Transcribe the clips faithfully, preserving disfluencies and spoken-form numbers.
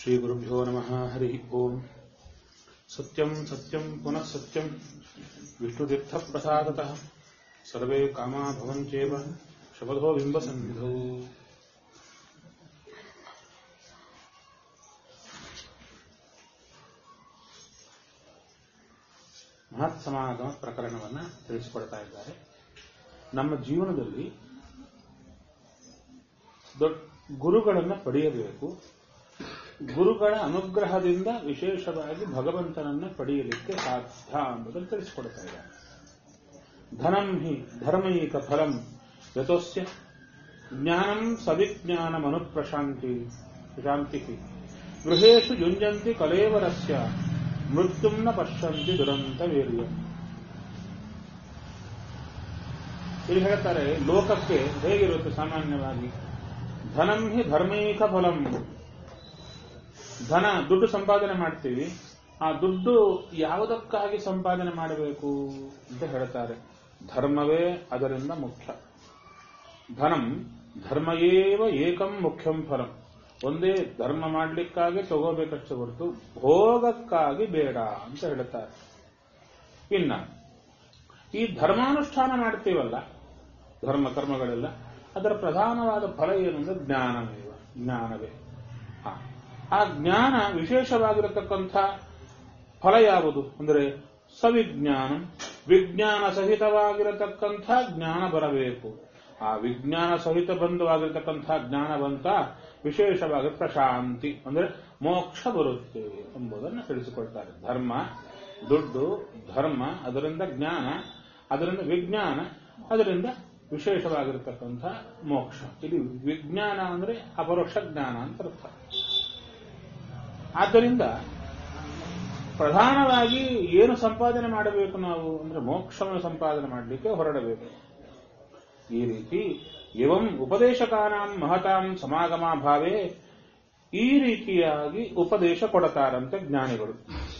श्रीगुरुभ्यो नमः हरि ओम सत्यं सत्यं पुनः सत्यं विष्णुतीर्थप्रसादतः सर्वे कामा भवन्त्येव शपथो बिम्बसन्निधौ ಮಹತ್ ಸಮಾಗಮ ಪ್ರಕರಣವನ್ನು ತಿಳಿಸಿಕೊಡ್ತಾ ಇದ್ದಾರೆ. ನಮ್ಮ ಜೀವನದಲ್ಲಿ ದೊಡ್ಡ ಗುರುಗಳನ್ನು ಪಡೆಯಬೇಕು. ಗುರುಗಳ ಅನುಗ್ರಹದಿಂದ ವಿಶೇಷವಾಗಿ ಭಗವಂತನನ್ನು ಪಡೆಯಲಿಕ್ಕೆ ಸಾಧ್ಯ ಎಂಬುದನ್ನು ತಿಳಿಸಿಕೊಡ್ತಾ ಇದ್ದಾರೆ. ಧನಂ ಹಿ ಧರ್ಮೈಕ ಫಲಂ ಯತೋಸ್ಯ ಜ್ಞಾನಂ ಸವಿಜ್ಞಾನಮನುಪ್ರಶಾಂತಿ ಪ್ರಶಾಂತಿ ಗೃಹೇಶು ಯುಂಜಂತಿ ಕಲೇವರಸ್ಯ ಮೃತ್ಯುಂ ನ ಪಶ್ಯಂತಿ ದುರಂತ ವೀರ್ಯ. ಇಲ್ಲಿ ಹೇಳ್ತಾರೆ, ಲೋಕಕ್ಕೆ ಹೇಗಿರುತ್ತೆ ಸಾಮಾನ್ಯವಾಗಿ, ಧನಂ ಹಿ ಧರ್ಮೈಕ ಫಲಂ. ಧನ ದುಡ್ಡು ಸಂಪಾದನೆ ಮಾಡ್ತೀವಿ, ಆ ದುಡ್ಡು ಯಾವುದಕ್ಕಾಗಿ ಸಂಪಾದನೆ ಮಾಡಬೇಕು ಅಂತ ಹೇಳ್ತಾರೆ. ಧರ್ಮವೇ ಅದರಿಂದ ಮುಖ್ಯ. ಧನಂ ಧರ್ಮಯೇವ ಏಕಂ ಮುಖ್ಯಂ ಫಲಂ. ಒಂದೇ ಧರ್ಮ ಮಾಡಲಿಕ್ಕಾಗಿ ತಗೋಬೇಕಷ್ಟೇ ಹೊರತು ಭೋಗಕ್ಕಾಗಿ ಬೇಡ ಅಂತ ಹೇಳ್ತಾರೆ. ಇನ್ನ ಈ ಧರ್ಮಾನುಷ್ಠಾನ ಮಾಡ್ತೀವಲ್ಲ, ಧರ್ಮ ಕರ್ಮಗಳೆಲ್ಲ, ಅದರ ಪ್ರಧಾನವಾದ ಫಲ ಏನು ಅಂದ್ರೆ ಜ್ಞಾನವೇವ, ಜ್ಞಾನವೇ. ಆ ಜ್ಞಾನ ವಿಶೇಷವಾಗಿರತಕ್ಕಂಥ ಫಲ ಯಾವುದು ಅಂದರೆ ಸವಿಜ್ಞಾನ, ವಿಜ್ಞಾನ ಸಹಿತವಾಗಿರತಕ್ಕಂಥ ಜ್ಞಾನ ಬರಬೇಕು. ಆ ವಿಜ್ಞಾನ ಸಹಿತ ಬಂಧವಾಗಿರತಕ್ಕಂಥ ಜ್ಞಾನ ಬಂತ ವಿಶೇಷವಾಗಿ ಪ್ರಶಾಂತಿ ಅಂದ್ರೆ ಮೋಕ್ಷ ಬರುತ್ತೆ ಎಂಬುದನ್ನು ತಿಳಿಸಿಕೊಳ್ತಾರೆ. ಧರ್ಮ ದುಡ್ಡು, ಧರ್ಮ ಅದರಿಂದ ಜ್ಞಾನ, ಅದರಿಂದ ವಿಜ್ಞಾನ, ಅದರಿಂದ ವಿಶೇಷವಾಗಿರತಕ್ಕಂಥ ಮೋಕ್ಷ. ಇದು ವಿಜ್ಞಾನ ಅಂದ್ರೆ ಅಪರೋಕ್ಷ ಜ್ಞಾನ ಅಂತ ಅರ್ಥ. ಆದ್ದರಿಂದ ಪ್ರಧಾನವಾಗಿ ಏನು ಸಂಪಾದನೆ ಮಾಡಬೇಕು ನಾವು ಅಂದ್ರೆ ಮೋಕ್ಷವನ್ನು ಸಂಪಾದನೆ ಮಾಡಲಿಕ್ಕೆ ಹೊರಡಬೇಕು. ಈ ರೀತಿ ಏವಂ ಉಪದೇಶಕಾನಾಂ ಮಹತಾಂ ಸಮಾಗಮಾಭಾವೇ, ಈ ರೀತಿಯಾಗಿ ಉಪದೇಶ ಕೊಡತಾರಂತೆ ಜ್ಞಾನಿಗಳು.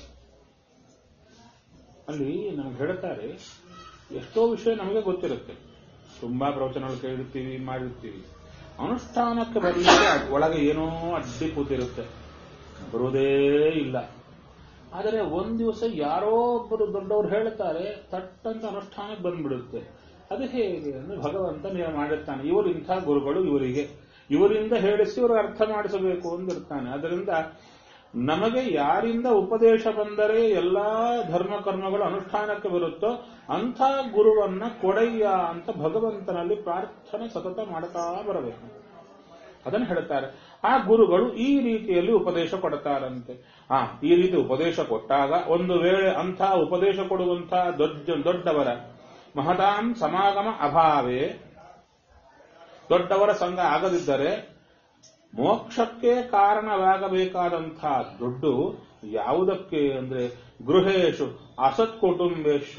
ಅಲ್ಲಿ ನಮ್ಗೆ ಹೇಳ್ತಾರೆ, ಎಷ್ಟೋ ವಿಷಯ ನಮಗೆ ಗೊತ್ತಿರುತ್ತೆ, ತುಂಬಾ ಪ್ರವಚನಗಳು ಕೇಳಿರ್ತೀವಿ, ಮಾಡಿರ್ತೀವಿ, ಅನುಷ್ಠಾನಕ್ಕೆ ಬರಲಿಕ್ಕೆ ಒಳಗೆ ಏನೋ ಅಡ್ಡಿ ಕೂತಿರುತ್ತೆ, ಬರುವುದೇ ಇಲ್ಲ. ಆದರೆ ಒಂದ್ ದಿವಸ ಯಾರೋ ಒಬ್ಬರು ದೊಡ್ಡವರು ಹೇಳ್ತಾರೆ, ತಟ್ಟಂತ ಅನುಷ್ಠಾನಕ್ಕೆ ಬಂದ್ಬಿಡುತ್ತೆ. ಅದು ಹೇಗೆ ಅಂದ್ರೆ ಭಗವಂತ ನೀವು ಮಾಡಿರ್ತಾನೆ, ಇವರು ಇಂಥ ಗುರುಗಳು, ಇವರಿಗೆ ಇವರಿಂದ ಹೇಳಿಸಿ ಇವರು ಅರ್ಥ ಮಾಡಿಸಬೇಕು ಅಂದಿರ್ತಾನೆ. ಅದರಿಂದ ನಮಗೆ ಯಾರಿಂದ ಉಪದೇಶ ಬಂದರೆ ಎಲ್ಲಾ ಧರ್ಮ ಕರ್ಮಗಳು ಅನುಷ್ಠಾನಕ್ಕೆ ಬರುತ್ತೋ ಅಂಥ ಗುರುವನ್ನ ಕೊಡಯ್ಯ ಅಂತ ಭಗವಂತನಲ್ಲಿ ಪ್ರಾರ್ಥನೆ ಸತತ ಮಾಡ್ತಾ ಬರಬೇಕು. ಅದನ್ನು ಹೇಳ್ತಾರೆ. ಆ ಗುರುಗಳು ಈ ರೀತಿಯಲ್ಲಿ ಉಪದೇಶ ಕೊಡ್ತಾರಂತೆ. ಆ ಈ ರೀತಿ ಉಪದೇಶ ಕೊಟ್ಟಾಗ ಒಂದು ವೇಳೆ ಅಂಥ ಉಪದೇಶ ಕೊಡುವಂಥ ದೊಡ್ಡ ದೊಡ್ಡವರ ಮಹತಾಂ ಸಮಾಗಮ ಅಭಾವೇ, ದೊಡ್ಡವರ ಸಂಘ ಆಗದಿದ್ದರೆ ಮೋಕ್ಷಕ್ಕೆ ಕಾರಣವಾಗಬೇಕಾದಂಥ ದುಡ್ಡು ಯಾವುದಕ್ಕೆ ಅಂದ್ರೆ ಗೃಹೇಶು ಅಸತ್ ಕುಟುಂಬೇಶ್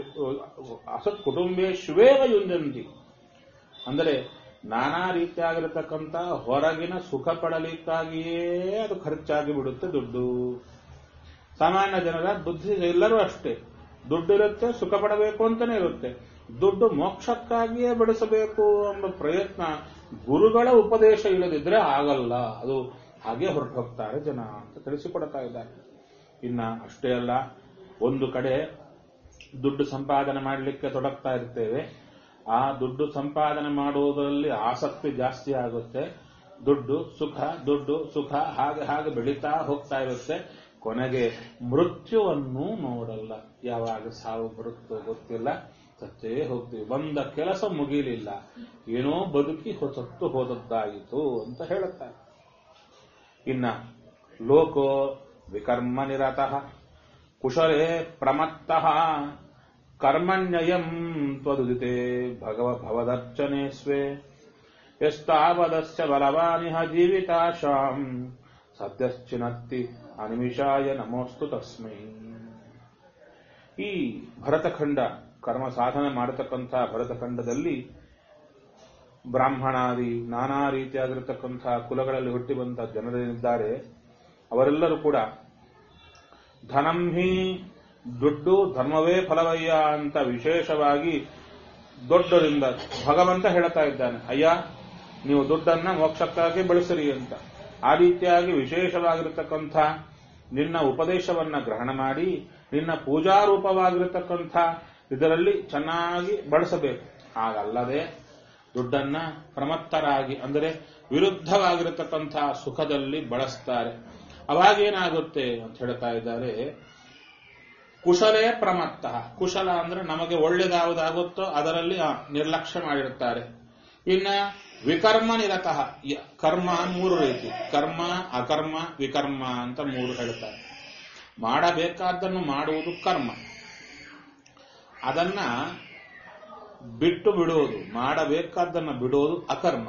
ಅಸತ್ ಕುಟುಂಬೇಶ್ವೇವ ಯುಂಜಂತಿ. ಅಂದರೆ ನಾನಾ ರೀತಿಯಾಗಿರತಕ್ಕಂಥ ಹೊರಗಿನ ಸುಖ ಪಡಲಿಕ್ಕಾಗಿಯೇ ಅದು ಖರ್ಚಾಗಿ ಬಿಡುತ್ತೆ ದುಡ್ಡು. ಸಾಮಾನ್ಯ ಜನರ ಬುದ್ಧಿ ಎಲ್ಲರೂ ಅಷ್ಟೇ, ದುಡ್ಡಿರುತ್ತೆ, ಸುಖ ಪಡಬೇಕು ಅಂತಾನೆ ಇರುತ್ತೆ. ದುಡ್ಡು ಮೋಕ್ಷಕ್ಕಾಗಿಯೇ ಬೆಳೆಸಬೇಕು ಎಂಬ ಪ್ರಯತ್ನ ಗುರುಗಳ ಉಪದೇಶ ಇಲ್ಲದಿದ್ರೆ ಆಗಲ್ಲ. ಅದು ಹಾಗೆ ಹೊರಟು ಹೋಗ್ತಾರೆ ಜನ ಅಂತ ತಿಳಿಸಿಕೊಡ್ತಾ ಇದ್ದಾರೆ. ಇನ್ನ ಅಷ್ಟೇ ಅಲ್ಲ, ಒಂದು ಕಡೆ ದುಡ್ಡು ಸಂಪಾದನೆ ಮಾಡಲಿಕ್ಕೆ ತೊಡಗ್ತಾ ಇರ್ತೇವೆ, ಆ ದುಡ್ಡು ಸಂಪಾದನೆ ಮಾಡುವುದರಲ್ಲಿ ಆಸಕ್ತಿ ಜಾಸ್ತಿ ಆಗುತ್ತೆ. ದುಡ್ಡು ಸುಖ, ದುಡ್ಡು ಸುಖ ಹಾಗೆ ಹಾಗೆ ಬೆಳೀತಾ ಹೋಗ್ತಾ ಇರುತ್ತೆ. ಕೊನೆಗೆ ಮೃತ್ಯುವನ್ನು ನೋಡಲ್ಲ. ಯಾವಾಗ ಸಾವು ಬರುತ್ತೋ ಗೊತ್ತಿಲ್ಲ, ಸತ್ತೇ ಹೋಗ್ತೀವಿ. ಬಂದ ಕೆಲಸ ಮುಗಿಲಿಲ್ಲ, ಏನೋ ಬದುಕಿ ಹೊಸತ್ತು ಹೋದದ್ದಾಯಿತು ಅಂತ ಹೇಳುತ್ತಾರೆ. ಇನ್ನ ಲೋಕೋ ವಿಕರ್ಮ ನಿರತಃ ಕುಶಲೇ ಪ್ರಮತ್ತಃ ಕರ್ಮಣ್ಯಯಂ ತ್ವದುದಿತೆ ಭಗವ ಭವದರ್ಚನೆ ಸ್ವೇ ಯಸ್ತಾವದಸ್ಯ ಬಲವಾನಿಹ ಜೀವಿತಾಶಾಂ ಸದ್ಯಶ್ಚಿನತ್ತಿ ಅನಿಮಿಷಾಯ ನಮೋಸ್ತು ತಸ್ಮೈ. ಈ ಭರತಖಂಡ ಕರ್ಮ ಸಾಧನೆ ಮಾಡತಕ್ಕಂಥ ಭರತಖಂಡದಲ್ಲಿ ಬ್ರಾಹ್ಮಣಾದಿ ನಾನಾ ರೀತಿಯಾಗಿರತಕ್ಕಂಥ ಕುಲಗಳಲ್ಲಿ ಹುಟ್ಟಿ ಬಂದ ಜನರೇನಿದ್ದಾರೆ ಅವರೆಲ್ಲರೂ ಕೂಡ ಧನಂ ಹಿ ದುಡ್ಡು ಧರ್ಮವೇ ಫಲವಯ್ಯ ಅಂತ ವಿಶೇಷವಾಗಿ ದೊಡ್ಡರಿಂದ ಭಗವಂತ ಹೇಳ್ತಾ ಇದ್ದಾನೆ. ಅಯ್ಯ, ನೀವು ದುಡ್ಡನ್ನ ಮೋಕ್ಷಕ್ಕಾಗಿ ಬಳಸಿರಿ ಅಂತ. ಆ ರೀತಿಯಾಗಿ ವಿಶೇಷವಾಗಿರತಕ್ಕಂಥ ನಿನ್ನ ಉಪದೇಶವನ್ನ ಗ್ರಹಣ ಮಾಡಿ ನಿನ್ನ ಪೂಜಾರೂಪವಾಗಿರತಕ್ಕಂಥ ಇದರಲ್ಲಿ ಚೆನ್ನಾಗಿ ಬಳಸಬೇಕು. ಹಾಗಲ್ಲದೆ ದುಡ್ಡನ್ನ ಪ್ರಮತ್ತರಾಗಿ ಅಂದರೆ ವಿರುದ್ಧವಾಗಿರತಕ್ಕಂಥ ಸುಖದಲ್ಲಿ ಬಳಸ್ತಾರೆ. ಅವಾಗೇನಾಗುತ್ತೆ ಅಂತ ಹೇಳ್ತಾ ಇದ್ದಾರೆ, ಕುಶಲೇ ಪ್ರಮತ್ತ. ಕುಶಲ ಅಂದ್ರೆ ನಮಗೆ ಒಳ್ಳೆದಾವುದಾಗುತ್ತೋ ಅದರಲ್ಲಿ ನಿರ್ಲಕ್ಷ್ಯ ಮಾಡಿರುತ್ತಾರೆ. ಇನ್ನ ವಿಕರ್ಮ ನಿರತಃ, ಕರ್ಮ ಮೂರು ರೀತಿ, ಕರ್ಮ, ಅಕರ್ಮ, ವಿಕರ್ಮ ಅಂತ ಮೂರು ಹೇಳ್ತಾರೆ. ಮಾಡಬೇಕಾದ್ದನ್ನು ಮಾಡುವುದು ಕರ್ಮ, ಅದನ್ನ ಬಿಟ್ಟು ಬಿಡುವುದು, ಮಾಡಬೇಕಾದ್ದನ್ನು ಬಿಡುವುದು ಅಕರ್ಮ,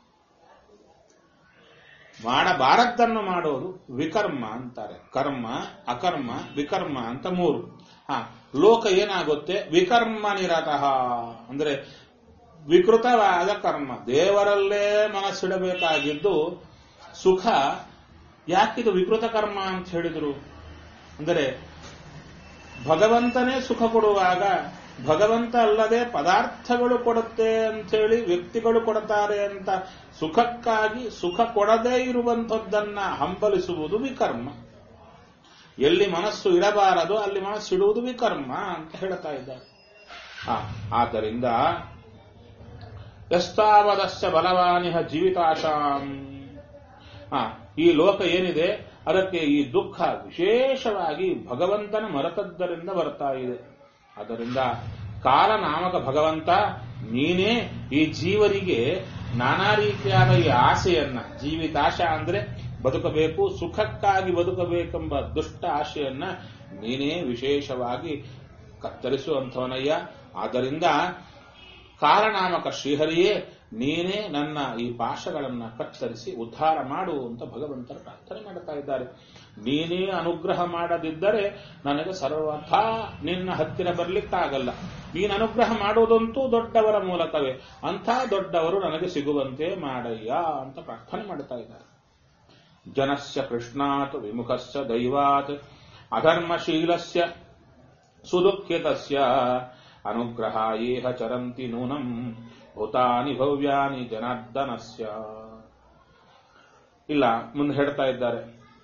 ಮಾಡಬಾರದ್ದನ್ನು ಮಾಡೋದು ವಿಕರ್ಮ ಅಂತಾರೆ. ಕರ್ಮ, ಅಕರ್ಮ, ವಿಕರ್ಮ ಅಂತ ಮೂರು. ಹಾ, ಲೋಕ ಏನಾಗುತ್ತೆ, ವಿಕರ್ಮ ನಿರತಃ ಅಂದ್ರೆ ವಿಕೃತವಾದ ಕರ್ಮ, ದೇವರಲ್ಲೇ ಮನಸ್ಸಿಡಬೇಕಾಗಿದ್ದು ಸುಖ. ಯಾಕಿದು ವಿಕೃತ ಕರ್ಮ ಅಂತ ಹೇಳಿದ್ರು ಅಂದರೆ ಭಗವಂತನೇ ಸುಖ ಕೊಡುವಾಗ ಭಗವಂತ ಅಲ್ಲದೆ ಪದಾರ್ಥಗಳು ಕೊಡುತ್ತೆ ಅಂಥೇಳಿ ವ್ಯಕ್ತಿಗಳು ಕೊಡುತ್ತಾರೆ ಅಂತ ಸುಖಕ್ಕಾಗಿ ಸುಖ ಕೊಡದೇ ಇರುವಂಥದ್ದನ್ನ ಹಂಬಲಿಸುವುದು ವಿಕರ್ಮ. ಎಲ್ಲಿ ಮನಸ್ಸು ಇಡಬಾರದು ಅಲ್ಲಿ ಮನಸ್ಸಿಡುವುದು ವಿಕರ್ಮ ಅಂತ ಹೇಳ್ತಾ ಇದ್ದಾರೆ. ಆದ್ದರಿಂದ ಯಸ್ತಾವದಶ್ಚ ಬಲವಾನಿಹ ಜೀವಿತಾಶಾಂ, ಈ ಲೋಕ ಏನಿದೆ ಅದಕ್ಕೆ ಈ ದುಃಖ ವಿಶೇಷವಾಗಿ ಭಗವಂತನ ಮರೆತದ್ದರಿಂದ ಬರ್ತಾ ಇದೆ. ಆದ್ದರಿಂದ ಕಾಲನಾಮಕ ಭಗವಂತ ನೀನೇ ಈ ಜೀವರಿಗೆ ನಾನಾ ರೀತಿಯಾದ ಈ ಆಸೆಯನ್ನ, ಜೀವಿತಾಶ ಅಂದ್ರೆ ಬದುಕಬೇಕು, ಸುಖಕ್ಕಾಗಿ ಬದುಕಬೇಕೆಂಬ ದುಷ್ಟ ಆಶೆಯನ್ನ ನೀನೇ ವಿಶೇಷವಾಗಿ ಕತ್ತರಿಸುವಂಥವನಯ್ಯ. ಆದ್ದರಿಂದ ಕಾಲನಾಮಕ ಶ್ರೀಹರಿಯೇ ನೀನೇ ನನ್ನ ಈ ಪಾಶಗಳನ್ನ ಕತ್ತರಿಸಿ ಉದ್ಧಾರ ಮಾಡು ಅಂತ ಭಗವಂತನ ಪ್ರಾರ್ಥನೆ ಮಾಡುತ್ತಾ ಇದ್ದಾರೆ. ನೀನೇ ಅನುಗ್ರಹ ಮಾಡದಿದ್ದರೆ ನನಗೆ ಸರ್ವಥಾ ನಿನ್ನ ಹತ್ತಿರ ಬರ್ಲಿಕ್ಕಾಗಲ್ಲ. ನೀನು ಅನುಗ್ರಹ ಮಾಡುವುದಂತೂ ದೊಡ್ಡವರ ಮೂಲಕವೇ, ಅಂಥ ದೊಡ್ಡವರು ನನಗೆ ಸಿಗುವಂತೆ ಮಾಡಯ್ಯ ಅಂತ ಪ್ರಾರ್ಥನೆ ಮಾಡುತ್ತಾ ಇದ್ದಾರೆ. ಜನಸ್ಯ ಕೃಷ್ಣಾತ್ ವಿಮುಖಸ್ಯ ದೈವಾತ್ ಅಧರ್ಮಶೀಲಸ್ಯ ಸುದುಃಖಿತಸ್ಯ ಅನುಗ್ರಹ ಏಹ ಚರಂತಿ ನೂನಂ ಭೂತಾನಿ ಭವ್ಯಾನಿ ಜನಾರ್ದನಸ್ಯ. ಇಲ್ಲ, ಮುಂದೆ ಹೇಳ್ತಾ ಇದ್ದಾರೆ,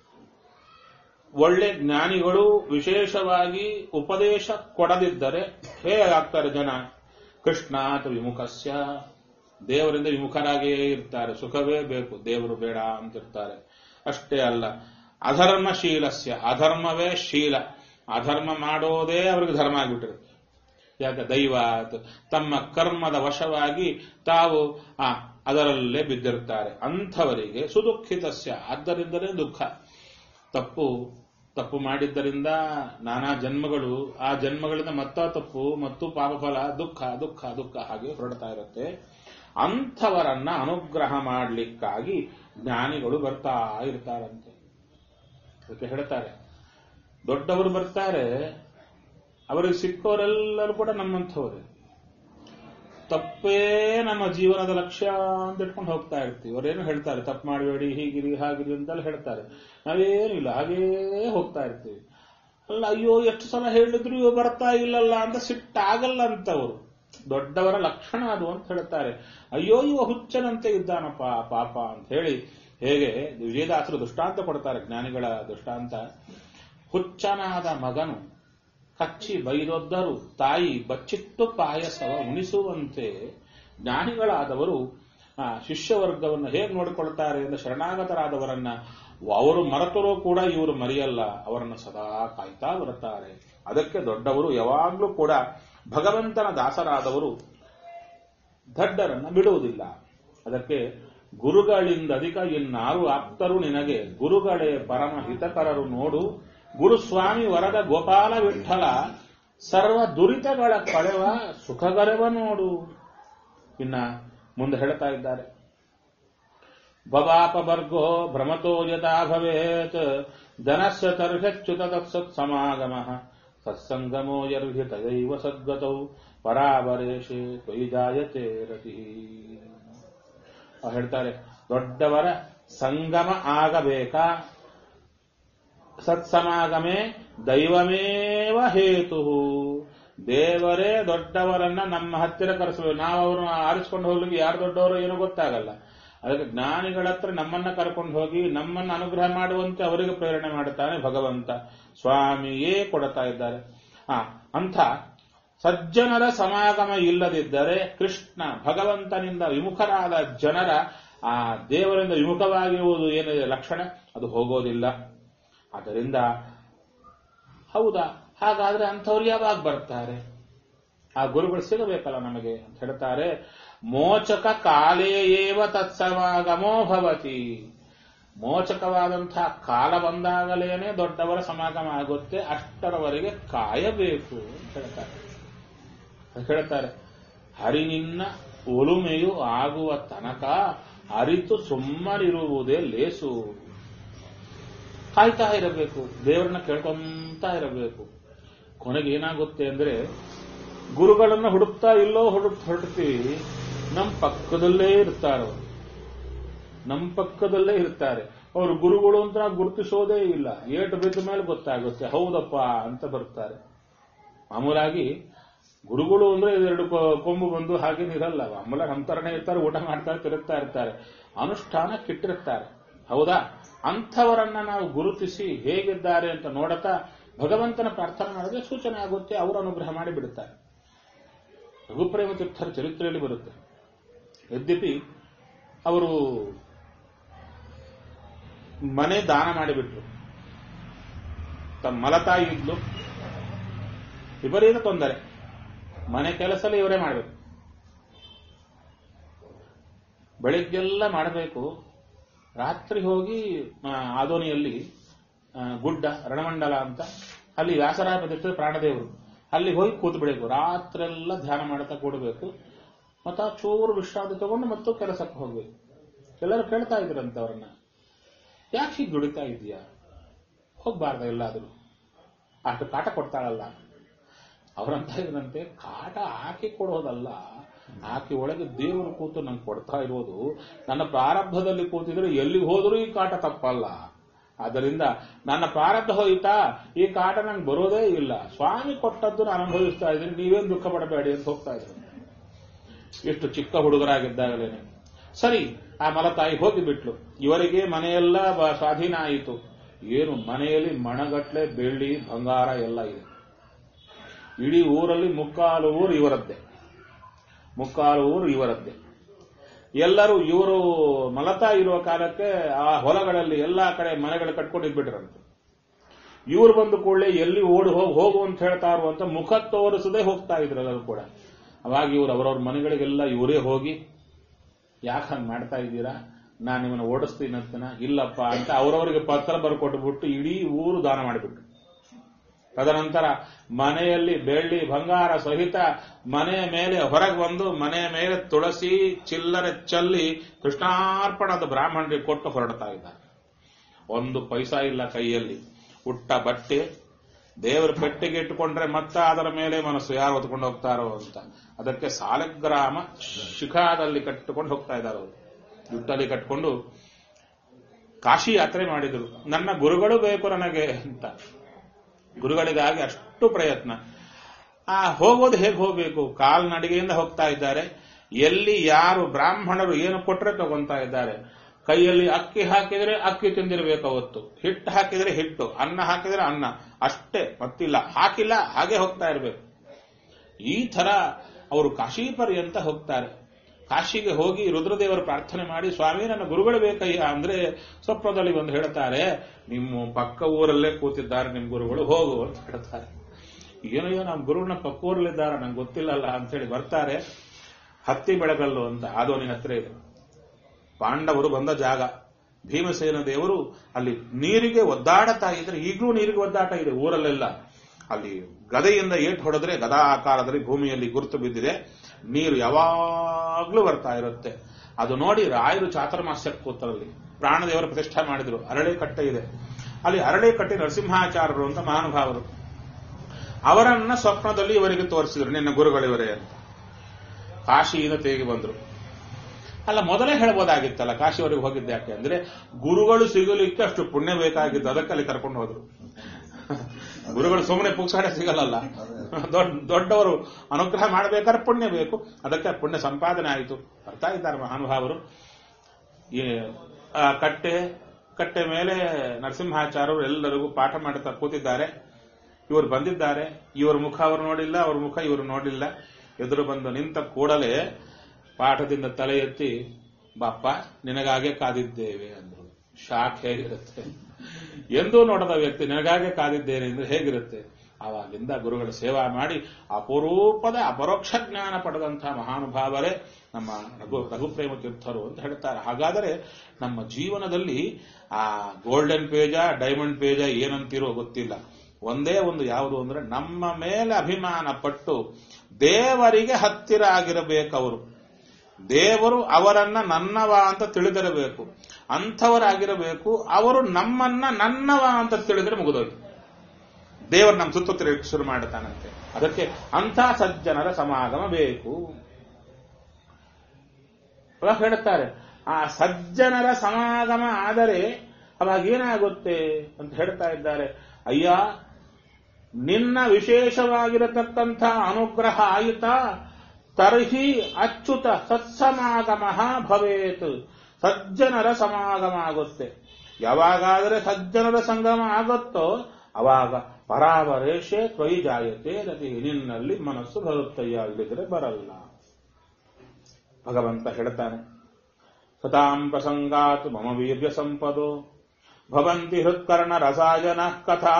ಒಳ್ಳೆ ಜ್ಞಾನಿಗಳು ವಿಶೇಷವಾಗಿ ಉಪದೇಶ ಕೊಡದಿದ್ದರೆ ಹೇಗಾಗ್ತಾರೆ ಜನ? ಕೃಷ್ಣಾತ್ ವಿಮುಖಸ್ಯ, ದೇವರಿಂದ ವಿಮುಖರಾಗೇ ಇರ್ತಾರೆ, ಸುಖವೇ ಬೇಕು, ದೇವರು ಬೇಡ ಅಂತಿರ್ತಾರೆ. ಅಷ್ಟೇ ಅಲ್ಲ, ಅಧರ್ಮಶೀಲಸ್ಯ, ಅಧರ್ಮವೇ ಶೀಲ, ಅಧರ್ಮ ಮಾಡೋದೇ ಅವರಿಗೆ ಧರ್ಮ ಆಗಿಬಿಟ್ಟಿರುತ್ತೆ. ಯಾಕೆ? ದೈವಾತ್, ತಮ್ಮ ಕರ್ಮದ ವಶವಾಗಿ ತಾವು ಆ ಅದರಲ್ಲೇ ಬಿದ್ದಿರುತ್ತಾರೆ. ಅಂಥವರಿಗೆ ಸುದುಃಖಿತಸ್ಯ, ಆದ್ದರಿಂದಲೇ ದುಃಖ. ತಪ್ಪು ತಪ್ಪು ಮಾಡಿದ್ದರಿಂದ ನಾನಾ ಜನ್ಮಗಳು, ಆ ಜನ್ಮಗಳಿಂದ ಮತ್ತ ತಪ್ಪು ಮತ್ತು ಪಾಪಫಲ, ದುಃಖ ದುಃಖ ದುಃಖ ಹಾಗೆ ಹೊರಡ್ತಾ ಇರುತ್ತೆ. ಅಂಥವರನ್ನ ಅನುಗ್ರಹ ಮಾಡಲಿಕ್ಕಾಗಿ ಜ್ಞಾನಿಗಳು ಬರ್ತಾ ಇರ್ತಾರಂತೆ. ಅದಕ್ಕೆ ಹೇಳ್ತಾರೆ, ದೊಡ್ಡವರು ಬರ್ತಾರೆ, ಅವರಿಗೆ ಸಿಕ್ಕವರೆಲ್ಲರೂ ಕೂಡ ನಮ್ಮಂಥವ್ರೆ. ತಪ್ಪೇ ನಮ್ಮ ಜೀವನದ ಲಕ್ಷ್ಯ ಅಂತ ಇಟ್ಕೊಂಡು ಹೋಗ್ತಾ ಇರ್ತೀವಿ. ಅವರೇನು ಹೇಳ್ತಾರೆ, ತಪ್ಪು ಮಾಡಬೇಡಿ, ಹೀಗಿರಿ ಹಾಗಿರಿ ಅಂತೆಲ್ಲ ಹೇಳ್ತಾರೆ. ನಾವೇನು ಇಲ್ಲ, ಹಾಗೇ ಹೋಗ್ತಾ ಇರ್ತೀವಿ. ಅಲ್ಲ, ಅಯ್ಯೋ ಎಷ್ಟು ಸಲ ಹೇಳಿದ್ರು ಇವ ಬರ್ತಾ ಇಲ್ಲಲ್ಲ ಅಂತ ಸಿಟ್ಟಾಗಲ್ಲ ಅಂತವರು. ದೊಡ್ಡವರ ಲಕ್ಷಣ ಅದು ಅಂತ ಹೇಳ್ತಾರೆ. ಅಯ್ಯೋ ಇವ ಹುಚ್ಚನಂತೆ ಇದ್ದಾನಪ್ಪ ಪಾಪ ಅಂತ ಹೇಳಿ, ಹೇಗೆ ವಿಜಯದಾಸರು ದೃಷ್ಟಾಂತ ಕೊಡ್ತಾರೆ, ಜ್ಞಾನಿಗಳ ದೃಷ್ಟಾಂತ. ಹುಚ್ಚನಾದ ಮಗನು ಕಚ್ಚಿ ಬೈದೊದ್ದರು ತಾಯಿ ಬಚ್ಚಿಟ್ಟು ಪಾಯಸವ ಉಣಿಸುವಂತೆ ಜ್ಞಾನಿಗಳಾದವರು ಶಿಷ್ಯವರ್ಗವನ್ನು ಹೇಗೆ ನೋಡಿಕೊಳ್ತಾರೆ ಎಂದು ಶರಣಾಗತರಾದವರನ್ನ ಅವರು ಮರೆತರೂ ಕೂಡ ಇವರು ಮರೆಯಲ್ಲ, ಅವರನ್ನು ಸದಾ ಕಾಯ್ತಾ ಬರುತ್ತಾರೆ. ಅದಕ್ಕೆ ದೊಡ್ಡವರು ಯಾವಾಗಲೂ ಕೂಡ ಭಗವಂತನ ದಾಸರಾದವರು ದಡ್ಡರನ್ನ ಬಿಡುವುದಿಲ್ಲ. ಅದಕ್ಕೆ ಗುರುಗಳಿಂದ ಅಧಿಕ ಇನ್ನಾರು ಆಪ್ತರು ನಿನಗೆ, ಗುರುಗಳೇ ಪರಮ ಹಿತಕರರು ನೋಡು, ಗುರುಸ್ವಾಮಿ ವರದ ಗೋಪಾಲ ವಿಠಲ ಸರ್ವ ದುರಿತಗಳ ಕಳೆವ ಸುಖಗರವ ನೋಡು. ಇನ್ನ ಮುಂದೆ ಹೇಳ್ತಾ ಇದ್ದಾರೆ, ಭವಾಪ ವರ್ಗೋ ಭ್ರಮತೋ ಯಥಾ ಭವೇತ್ ಧನಸ್ಯ ತರ್ಹ್ಯಚ್ಯುತ ತತ್ಸತ್ ಸಮಾಗಮ ಸತ್ಸಂಗಮೋ ಯರ್ಹಿ ತಯೈವ ಸದ್ಗತೌ ಪರಾವರೇಶೆ ತ್ವಯಿ ಜಾಯತೆ ರತಿ. ಹೇಳ್ತಾರೆ, ದೊಡ್ಡವರ ಸಂಗಮ ಆಗಬೇಕಾ? ಸತ್ಸಮಾಗಮೇ ದೈವಮೇವ ಹೇತು. ದೇವರೇ ದೊಡ್ಡವರನ್ನ ನಮ್ಮ ಹತ್ತಿರ ಕರೆಸಬೇಕು. ನಾವು ಅವ್ರನ್ನ ಆರಿಸಿಕೊಂಡು ಹೋಗ್ಲಿಕ್ಕೆ ಯಾರು ದೊಡ್ಡವರು ಏನೋ ಗೊತ್ತಾಗಲ್ಲ. ಅದಕ್ಕೆ ಜ್ಞಾನಿಗಳ ಹತ್ರ ನಮ್ಮನ್ನ ಕರ್ಕೊಂಡು ಹೋಗಿ ನಮ್ಮನ್ನ ಅನುಗ್ರಹ ಮಾಡುವಂತೆ ಅವರಿಗೆ ಪ್ರೇರಣೆ ಮಾಡುತ್ತಾನೆ ಭಗವಂತ. ಸ್ವಾಮಿಯೇ ಕೊಡ್ತಾ ಇದ್ದಾರೆ. ಆ ಅಂಥ ಸಜ್ಜನರ ಸಮಾಗಮ ಇಲ್ಲದಿದ್ದರೆ ಕೃಷ್ಣ ಭಗವಂತನಿಂದ ವಿಮುಖರಾದ ಜನರ ಆ ದೇವರಿಂದ ವಿಮುಖವಾಗಿರುವುದು ಏನಿದೆ ಲಕ್ಷಣ ಅದು ಹೋಗೋದಿಲ್ಲ. ಆದ್ದರಿಂದ ಹೌದಾ, ಹಾಗಾದ್ರೆ ಅಂಥವ್ರು ಯಾವಾಗ ಬರ್ತಾರೆ? ಆ ಗುರುಗಳು ಸಿಗಬೇಕಲ್ಲ ನಮಗೆ ಅಂತ ಹೇಳ್ತಾರೆ. ಮೋಚಕ ಕಾಲೇಯೇವ ತತ್ಸಮಾಗಮೋ ಭವತಿ. ಮೋಚಕವಾದಂತಹ ಕಾಲ ಬಂದಾಗಲೇನೆ ದೊಡ್ಡವರ ಸಮಾಗಮ ಆಗುತ್ತೆ, ಅಷ್ಟರವರೆಗೆ ಕಾಯಬೇಕು ಅಂತ ಹೇಳ್ತಾರೆ. ಹೇಳ್ತಾರೆ ಹರಿನಿನ್ನ ಒಲುಮೆಯು ಆಗುವ ತನಕ ಅರಿತು ಸುಮ್ಮನಿರುವುದೇ ಲೇಸು. ಕಾಯ್ತಾ ಇರಬೇಕು, ದೇವರನ್ನ ಕೇಳ್ಕೊಂತಾ ಇರಬೇಕು. ಕೊನೆಗೆ ಏನಾಗುತ್ತೆ ಅಂದ್ರೆ ಗುರುಗಳನ್ನ ಹುಡುಕ್ತಾ ಇಲ್ಲೋ ಹುಡುಕ್ ಹೊರಡ್ತೀವಿ, ನಮ್ಮ ಪಕ್ಕದಲ್ಲೇ ಇರ್ತಾರೆ. ಅವರು ನಮ್ಮ ಪಕ್ಕದಲ್ಲೇ ಇರ್ತಾರೆ. ಅವರು ಗುರುಗಳು ಅಂತ ನಾವು ಗುರುತಿಸೋದೇ ಇಲ್ಲ. ಏಟು ಬಿದ್ದ ಮೇಲೆ ಗೊತ್ತಾಗುತ್ತೆ ಹೌದಪ್ಪ ಅಂತ ಬರ್ತಾರೆ. ಮಾಮೂಲಾಗಿ ಗುರುಗಳು ಅಂದ್ರೆ ಎರಡು ಕೊಂಬು ಬಂದು ಹಾಗೇನಿರಲ್ಲ. ಮಾಮೂಲಾಗಿ ನಮ್ಮ ತರನೇ ಇರ್ತಾರೆ, ಊಟ ಮಾಡ್ತಾರೆ, ತಿರುಗ್ತಾ ಇರ್ತಾರೆ, ಅನುಷ್ಠಾನಕ್ಕಿಟ್ಟಿರ್ತಾರೆ. ಹೌದಾ? ಅಂಥವರನ್ನ ನಾವು ಗುರುತಿಸಿ ಹೇಗಿದ್ದಾರೆ ಅಂತ ನೋಡತಾ ಭಗವಂತನ ಪ್ರಾರ್ಥನೆ ಮಾಡಿದ್ರೆ ಸೂಚನೆ ಆಗುತ್ತೆ, ಅವರು ಅನುಗ್ರಹ ಮಾಡಿ ಬಿಡುತ್ತಾರೆ. ರಘುಪ್ರೇಮ ತೀರ್ಥರ ಚರಿತ್ರೆಯಲ್ಲಿ ಬರುತ್ತೆ. ಯದ್ಯಪಿ ಅವರು ಮನೆ ದಾನ ಮಾಡಿಬಿಟ್ರು. ತಮ್ಮ ಮಲತಾಯಿ ಇದ್ಲು, ವಿಪರೀತ ತೊಂದರೆ, ಮನೆ ಕೆಲಸ ಇವರೇ ಮಾಡಬೇಕು, ಬೆಳಿಗ್ಗೆಲ್ಲ ಮಾಡಬೇಕು. ರಾತ್ರಿ ಹೋಗಿ ಆದೋನಿಯಲ್ಲಿ ಗುಡ್ಡ ರಣಮಂಡಲ ಅಂತ ಅಲ್ಲಿ ವ್ಯಾಸರಾಯ ಪ್ರತಿಷ್ಠಿತ ಪ್ರಾಣದೇವರು, ಅಲ್ಲಿ ಹೋಗಿ ಕೂತು ಬಿಡಬೇಕು. ರಾತ್ರೆಲ್ಲ ಧ್ಯಾನ ಮಾಡ್ತಾ ಕೂಡಬೇಕು. ಮತ್ತು ಚೂರು ವಿಶ್ರಾಂತಿ ತಗೊಂಡು ಮತ್ತು ಕೆಲಸಕ್ಕೆ ಹೋಗ್ಬೇಕು. ಎಲ್ಲರೂ ಕೇಳ್ತಾ ಇದ್ರಂತ ಅವ್ರನ್ನ, ಯಾಕೆ ಹೀಗೆ ದುಡಿತಾ ಇದೆಯಾ, ಹೋಗ್ಬಾರ್ದ ಎಲ್ಲಾದರೂ, ಅಷ್ಟು ಕಾಟ ಕೊಡ್ತಾಳಲ್ಲ. ಅವರಂತ ಇದ್ರಂತೆ, ಕಾಟ ಹಾಕಿ ಕೊಡೋದಲ್ಲ, ಆಕೆ ಒಳಗೆ ದೇವರು ಕೂತು ನಂಗೆ ಕೊಡ್ತಾ ಇರೋದು. ನನ್ನ ಪ್ರಾರಬ್ಧದಲ್ಲಿ ಕೂತಿದ್ರೆ ಎಲ್ಲಿಗೆ ಹೋದರೂ ಈ ಕಾಟ ತಪ್ಪಲ್ಲ. ಆದ್ದರಿಂದ ನನ್ನ ಪ್ರಾರಬ್ಧ ಹೋಯ್ತಾ, ಈ ಕಾಟ ನಂಗೆ ಬರೋದೇ ಇಲ್ಲ, ಸ್ವಾಮಿ ಕೊಟ್ಟದ್ದು ನಾನು ಅನುಭವಿಸ್ತಾ ಇದ್ದೀನಿ, ನೀವೇನು ದುಃಖ ಪಡಬೇಡಿ ಅಂತ ಹೋಗ್ತಾ ಇದ್ರು. ಎಷ್ಟು ಚಿಕ್ಕ ಹುಡುಗರಾಗಿದ್ದಾಗಲೇನೆ. ಸರಿ, ಆ ಮಲತಾಯಿ ಹೋಗಿಬಿಟ್ಲು. ಇವರಿಗೆ ಮನೆಯೆಲ್ಲ ಸ್ವಾಧೀನ ಆಯಿತು. ಏನು ಮನೆಯಲ್ಲಿ ಮಣಗಟ್ಲೆ ಬೆಳ್ಳಿ ಬಂಗಾರ ಎಲ್ಲ ಇದೆ. ಇಡೀ ಊರಲ್ಲಿ ಮುಕ್ಕಾಲು ಊರು ಇವರದ್ದೇ, ಮುಕ್ಕಾಲು ಊರು ಇವರದ್ದೇ. ಎಲ್ಲರೂ ಇವರು ಮಲತಾ ಇರುವ ಕಾಲಕ್ಕೆ ಆ ಹೊಲಗಳಲ್ಲಿ ಎಲ್ಲಾ ಕಡೆ ಮನೆಗಳು ಕಟ್ಕೊಂಡು ಇದ್ಬಿಟ್ರಂತೆ. ಇವ್ರು ಬಂದು ಕೂಡಲೇ ಎಲ್ಲಿ ಓಡಿ ಹೋಗಿ ಹೋಗು ಅಂತ ಹೇಳ್ತಾರೋ ಅಂತ ಮುಖ ತೋರಿಸದೆ ಹೋಗ್ತಾ ಇದ್ರು ಎಲ್ಲರೂ ಕೂಡ. ಅವಾಗ ಇವ್ರು ಅವರವ್ರ ಮನೆಗಳಿಗೆಲ್ಲ ಇವರೇ ಹೋಗಿ, ಯಾಕೆ ಹಂಗೆ ಮಾಡ್ತಾ ಇದ್ದೀರಾ, ನಾನು ನಿಮ್ಮನ್ನು ಓಡಿಸ್ತೀನಿ ಅಂತನ, ಇಲ್ಲಪ್ಪ ಅಂತ ಅವರವರಿಗೆ ಪತ್ರ ಬರ್ಕೊಟ್ಬಿಟ್ಟು ಇಡೀ ಊರು ದಾನ ಮಾಡಿಬಿಟ್ರು. ತದನಂತರ ಮನೆಯಲ್ಲಿ ಬೆಳ್ಳಿ ಬಂಗಾರ ಸಹಿತ ಮನೆಯ ಮೇಲೆ ಹೊರಗೆ ಬಂದು ಮನೆಯ ಮೇಲೆ ತುಳಸಿ ಚಿಲ್ಲರೆ ಚಲ್ಲಿ ಕೃಷ್ಣಾರ್ಪಣದ ಬ್ರಾಹ್ಮಣರಿಗೆ ಕೊಟ್ಟು ಹೊರಡ್ತಾ ಇದ್ದಾರೆ. ಒಂದು ಪೈಸಾ ಇಲ್ಲ ಕೈಯಲ್ಲಿ, ಉಟ್ಟ ಬಟ್ಟೆ, ದೇವರ ಪೆಟ್ಟಿಗೆ ಇಟ್ಟುಕೊಂಡ್ರೆ ಮತ್ತೆ ಅದರ ಮೇಲೆ ಮನಸ್ಸು ಯಾರು ಹೊತ್ಕೊಂಡು ಹೋಗ್ತಾರೋ ಅಂತ. ಅದಕ್ಕೆ ಸಾಲಗ್ರಾಮ ಶಿಖಾದಲ್ಲಿ ಕಟ್ಟಿಕೊಂಡು ಹೋಗ್ತಾ ಇದ್ದಾರೆ. ಅವರು ದುಡ್ಡಲ್ಲಿ ಕಟ್ಕೊಂಡು ಕಾಶಿ ಯಾತ್ರೆ ಮಾಡಿದರು. ನನ್ನ ಗುರುಗಳು ಬೇಕು ನನಗೆ ಅಂತ, ಗುರುಗಳಿಗಾಗಿ ಅಷ್ಟು ಪ್ರಯತ್ನ. ಆ ಹೋಗೋದು ಹೇಗೆ ಹೋಗಬೇಕು, ಕಾಲ್ನಡಿಗೆಯಿಂದ ಹೋಗ್ತಾ ಇದ್ದಾರೆ. ಎಲ್ಲಿ ಯಾರು ಬ್ರಾಹ್ಮಣರು ಏನು ಕೊಟ್ಟರೆ ತಗೊಂತಾ ಇದ್ದಾರೆ. ಕೈಯಲ್ಲಿ ಅಕ್ಕಿ ಹಾಕಿದರೆ ಅಕ್ಕಿ ತಿಂದಿರಬೇಕು ಅವತ್ತು, ಹಿಟ್ಟು ಹಾಕಿದರೆ ಹಿಟ್ಟು, ಅನ್ನ ಹಾಕಿದರೆ ಅನ್ನ, ಅಷ್ಟೇ, ಮತ್ತಿಲ್ಲ, ಹಾಕಿಲ್ಲ ಹಾಗೆ ಹೋಗ್ತಾ ಇರಬೇಕು. ಈ ತರ ಅವರು ಕಾಶಿ ಪರ್ಯಂತ ಹೋಗ್ತಾರೆ. ಕಾಶಿಗೆ ಹೋಗಿ ರುದ್ರದೇವರು ಪ್ರಾರ್ಥನೆ ಮಾಡಿ, ಸ್ವಾಮಿ ನನ್ನ ಗುರುಗಳು ಬೇಕಯ್ಯ ಅಂದ್ರೆ ಸ್ವಪ್ನದಲ್ಲಿ ಬಂದು ಹೇಳ್ತಾರೆ, ನಿಮ್ಮ ಪಕ್ಕ ಊರಲ್ಲೇ ಕೂತಿದ್ದಾರೆ ನಿಮ್ಮ ಗುರುಗಳು, ಹೋಗು ಅಂತ ಹೇಳ್ತಾರೆ. ಏನಯ್ಯೋ ನಮ್ಮ ಗುರುಗಳನ್ನ ಪಕ್ಕ ಊರಲ್ಲಿದ್ದಾರೆ ನಂಗೆ ಗೊತ್ತಿಲ್ಲಲ್ಲ ಅಂತೇಳಿ ಬರ್ತಾರೆ. ಹತ್ತಿ ಬೆಳಗಲ್ಲು ಅಂತ ಆದೋನಿ ಹತ್ರ ಇದೆ, ಪಾಂಡವರು ಬಂದ ಜಾಗ. ಭೀಮಸೇನ ದೇವರು ಅಲ್ಲಿ ನೀರಿಗೆ ಒದ್ದಾಡತಾ ಇದ್ರೆ, ಈಗಲೂ ನೀರಿಗೆ ಒದ್ದಾಟ ಇದೆ ಊರಲ್ಲೆಲ್ಲ. ಅಲ್ಲಿ ಗದೆಯಿಂದ ಏಟು ಹೊಡೆದ್ರೆ ಗದಾ ಆಕಾರದಲ್ಲಿ ಭೂಮಿಯಲ್ಲಿ ಗುರುತು ಬಿದ್ದಿದೆ, ನೀರು ಯಾವಾಗ್ಲೂ ಬರ್ತಾ ಇರುತ್ತೆ. ಅದು ನೋಡಿ ರಾಯರು ಚಾತುರ್ಮಾಸ್ಯಕ್ಕೆ ಕೂತರಲ್ಲಿ ಪ್ರಾಣದೇವರ ಪ್ರತಿಷ್ಠೆ ಮಾಡಿದ್ರು. ಅರಳಿ ಕಟ್ಟೆ ಇದೆ ಅಲ್ಲಿ, ಅರಳಿ ಕಟ್ಟೆ ನರಸಿಂಹಾಚಾರ್ಯರು ಅಂತ ಮಹಾನುಭಾವರು. ಅವರನ್ನ ಸ್ವಪ್ನದಲ್ಲಿ ಇವರಿಗೆ ತೋರಿಸಿದ್ರು, ನಿನ್ನ ಗುರುಗಳಿವರೇ ಅಂತ. ಕಾಶಿಯಿಂದ ತೆಗಿ ಬಂದ್ರು. ಅಲ್ಲ, ಮೊದಲೇ ಹೇಳ್ಬೋದಾಗಿತ್ತಲ್ಲ ಕಾಶಿಯವರಿಗೆ ಹೋಗಿದ್ದೆ ಯಾಕೆ ಅಂದ್ರೆ, ಗುರುಗಳು ಸಿಗಲಿಕ್ಕೆ ಅಷ್ಟು ಪುಣ್ಯ ಬೇಕಾಗಿದ್ದು, ಅದಕ್ಕೆ ಅಲ್ಲಿ ಕರ್ಕೊಂಡು ಹೋದ್ರು. ಗುರುಗಳು ಸುಮ್ಮನೆ ಪುಕ್ಸಾಡೆ ಸಿಗಲ್ಲ, ದೊಡ್ಡ ದೊಡ್ಡವರು ಅನುಗ್ರಹ ಮಾಡಬೇಕಾದ್ರೆ ಪುಣ್ಯ ಬೇಕು, ಅದಕ್ಕೆ ಪುಣ್ಯ ಸಂಪಾದನೆ ಆಯಿತು. ಬರ್ತಾ ಇದ್ದಾರೆ ಮಹಾನುಭಾವರು. ಕಟ್ಟೆ ಕಟ್ಟೆ ಮೇಲೆ ನರಸಿಂಹಾಚಾರ್ಯರು ಎಲ್ಲರಿಗೂ ಪಾಠ ಮಾಡುತ್ತಾ ಕೂತಿದ್ದಾರೆ. ಇವರು ಬಂದಿದ್ದಾರೆ. ಇವ್ರ ಮುಖ ಅವರು ನೋಡಿಲ್ಲ, ಅವ್ರ ಮುಖ ಇವರು ನೋಡಿಲ್ಲ. ಎದುರು ಬಂದು ನಿಂತ ಕೂಡಲೇ ಪಾಠದಿಂದ ತಲೆ ಎತ್ತಿ, ಬಾಪ್ಪ ನಿನಗಾಗೆ ಕಾದಿದ್ದೇವೆ ಅಂದ್ರು. ಶಾಕ್ ಹೇಗಿರುತ್ತೆ? ಎಂದೂ ನೋಡದ ವ್ಯಕ್ತಿ ನಿನಗಾಗೆ ಕಾದಿದ್ದೇನೆ ಅಂದ್ರೆ ಹೇಗಿರುತ್ತೆ? ಆವಾಗಿಂದ ಗುರುಗಳ ಸೇವಾ ಮಾಡಿ ಅಪರೂಪದ ಅಪರೋಕ್ಷ ಜ್ಞಾನ ಪಡೆದಂತಹ ಮಹಾನುಭಾವರೇ ನಮ್ಮ ರಘು ರಘುಪ್ರೇಮ ತೀರ್ಥರು ಅಂತ ಹೇಳ್ತಾರೆ. ಹಾಗಾದರೆ ನಮ್ಮ ಜೀವನದಲ್ಲಿ ಆ ಗೋಲ್ಡನ್ ಪೇಜ ಡೈಮಂಡ್ ಪೇಜ ಏನಂತಿರೋ ಗೊತ್ತಿಲ್ಲ. ಒಂದೇ ಒಂದು ಯಾವುದು ಅಂದ್ರೆ ನಮ್ಮ ಮೇಲೆ ಅಭಿಮಾನ ಪಟ್ಟು ದೇವರಿಗೆ ಹತ್ತಿರ ಆಗಿರಬೇಕವರು. ದೇವರು ಅವರನ್ನ ನನ್ನವ ಅಂತ ತಿಳಿದಿರಬೇಕು. ಅಂಥವರಾಗಿರಬೇಕು. ಅವರು ನಮ್ಮನ್ನ ನನ್ನವ ಅಂತ ತಿಳಿದ್ರೆ ಮುಗಿದೋಯ್ತು. ದೇವರು ನಮ್ಮ ಸುತ್ತ ತಿರುಗಿ ಶುರು ಮಾಡುತ್ತಾನಂತೆ. ಅದಕ್ಕೆ ಅಂಥ ಸಜ್ಜನರ ಸಮಾಗಮ ಬೇಕು. ಹೇಳ್ತಾರೆ ಆ ಸಜ್ಜನರ ಸಮಾಗಮ ಆದರೆ ಅವಾಗ ಏನಾಗುತ್ತೆ ಅಂತ ಹೇಳ್ತಾ ಇದ್ದಾರೆ. ಅಯ್ಯ, ನಿನ್ನ ವಿಶೇಷವಾಗಿರತಕ್ಕಂಥ ಅನುಗ್ರಹ ಆಯಿತಾ, ತರ್ಹಿ ಅಚ್ಯುತ ಸತ್ಸಮಾಗಮ ಭವೇತ್. ಸಜ್ಜನರ ಸಮಾಗಮ ಆಗುತ್ತೆ. ಯಾವಾಗಾದರೆ ಸಜ್ಜನರ ಸಂಗಮ ಆಗುತ್ತೋ ಅವಾಗ ಪರಾವರೇಶೆ ತ್ವಯಿ ಜಾಯತೆ ರತಿ, ನಿನ್ನಲ್ಲಿ ಮನಸ್ಸು ಬರುತ್ತಯ್ಯ, ಇಲ್ಲಿದ್ರೆ ಬರಲ್ಲ. ಭಗವಂತ ಹೇಳ್ತಾನೆ, ಸತಾಂ ಪ್ರಸಂಗಾತ್ ಮಮ ವೀರ್ಯ ಸಂಪದೋ ಭವಂತಿ ಹೃತ್ಕರ್ಣ ರಸಾಯನ ಕಥಾ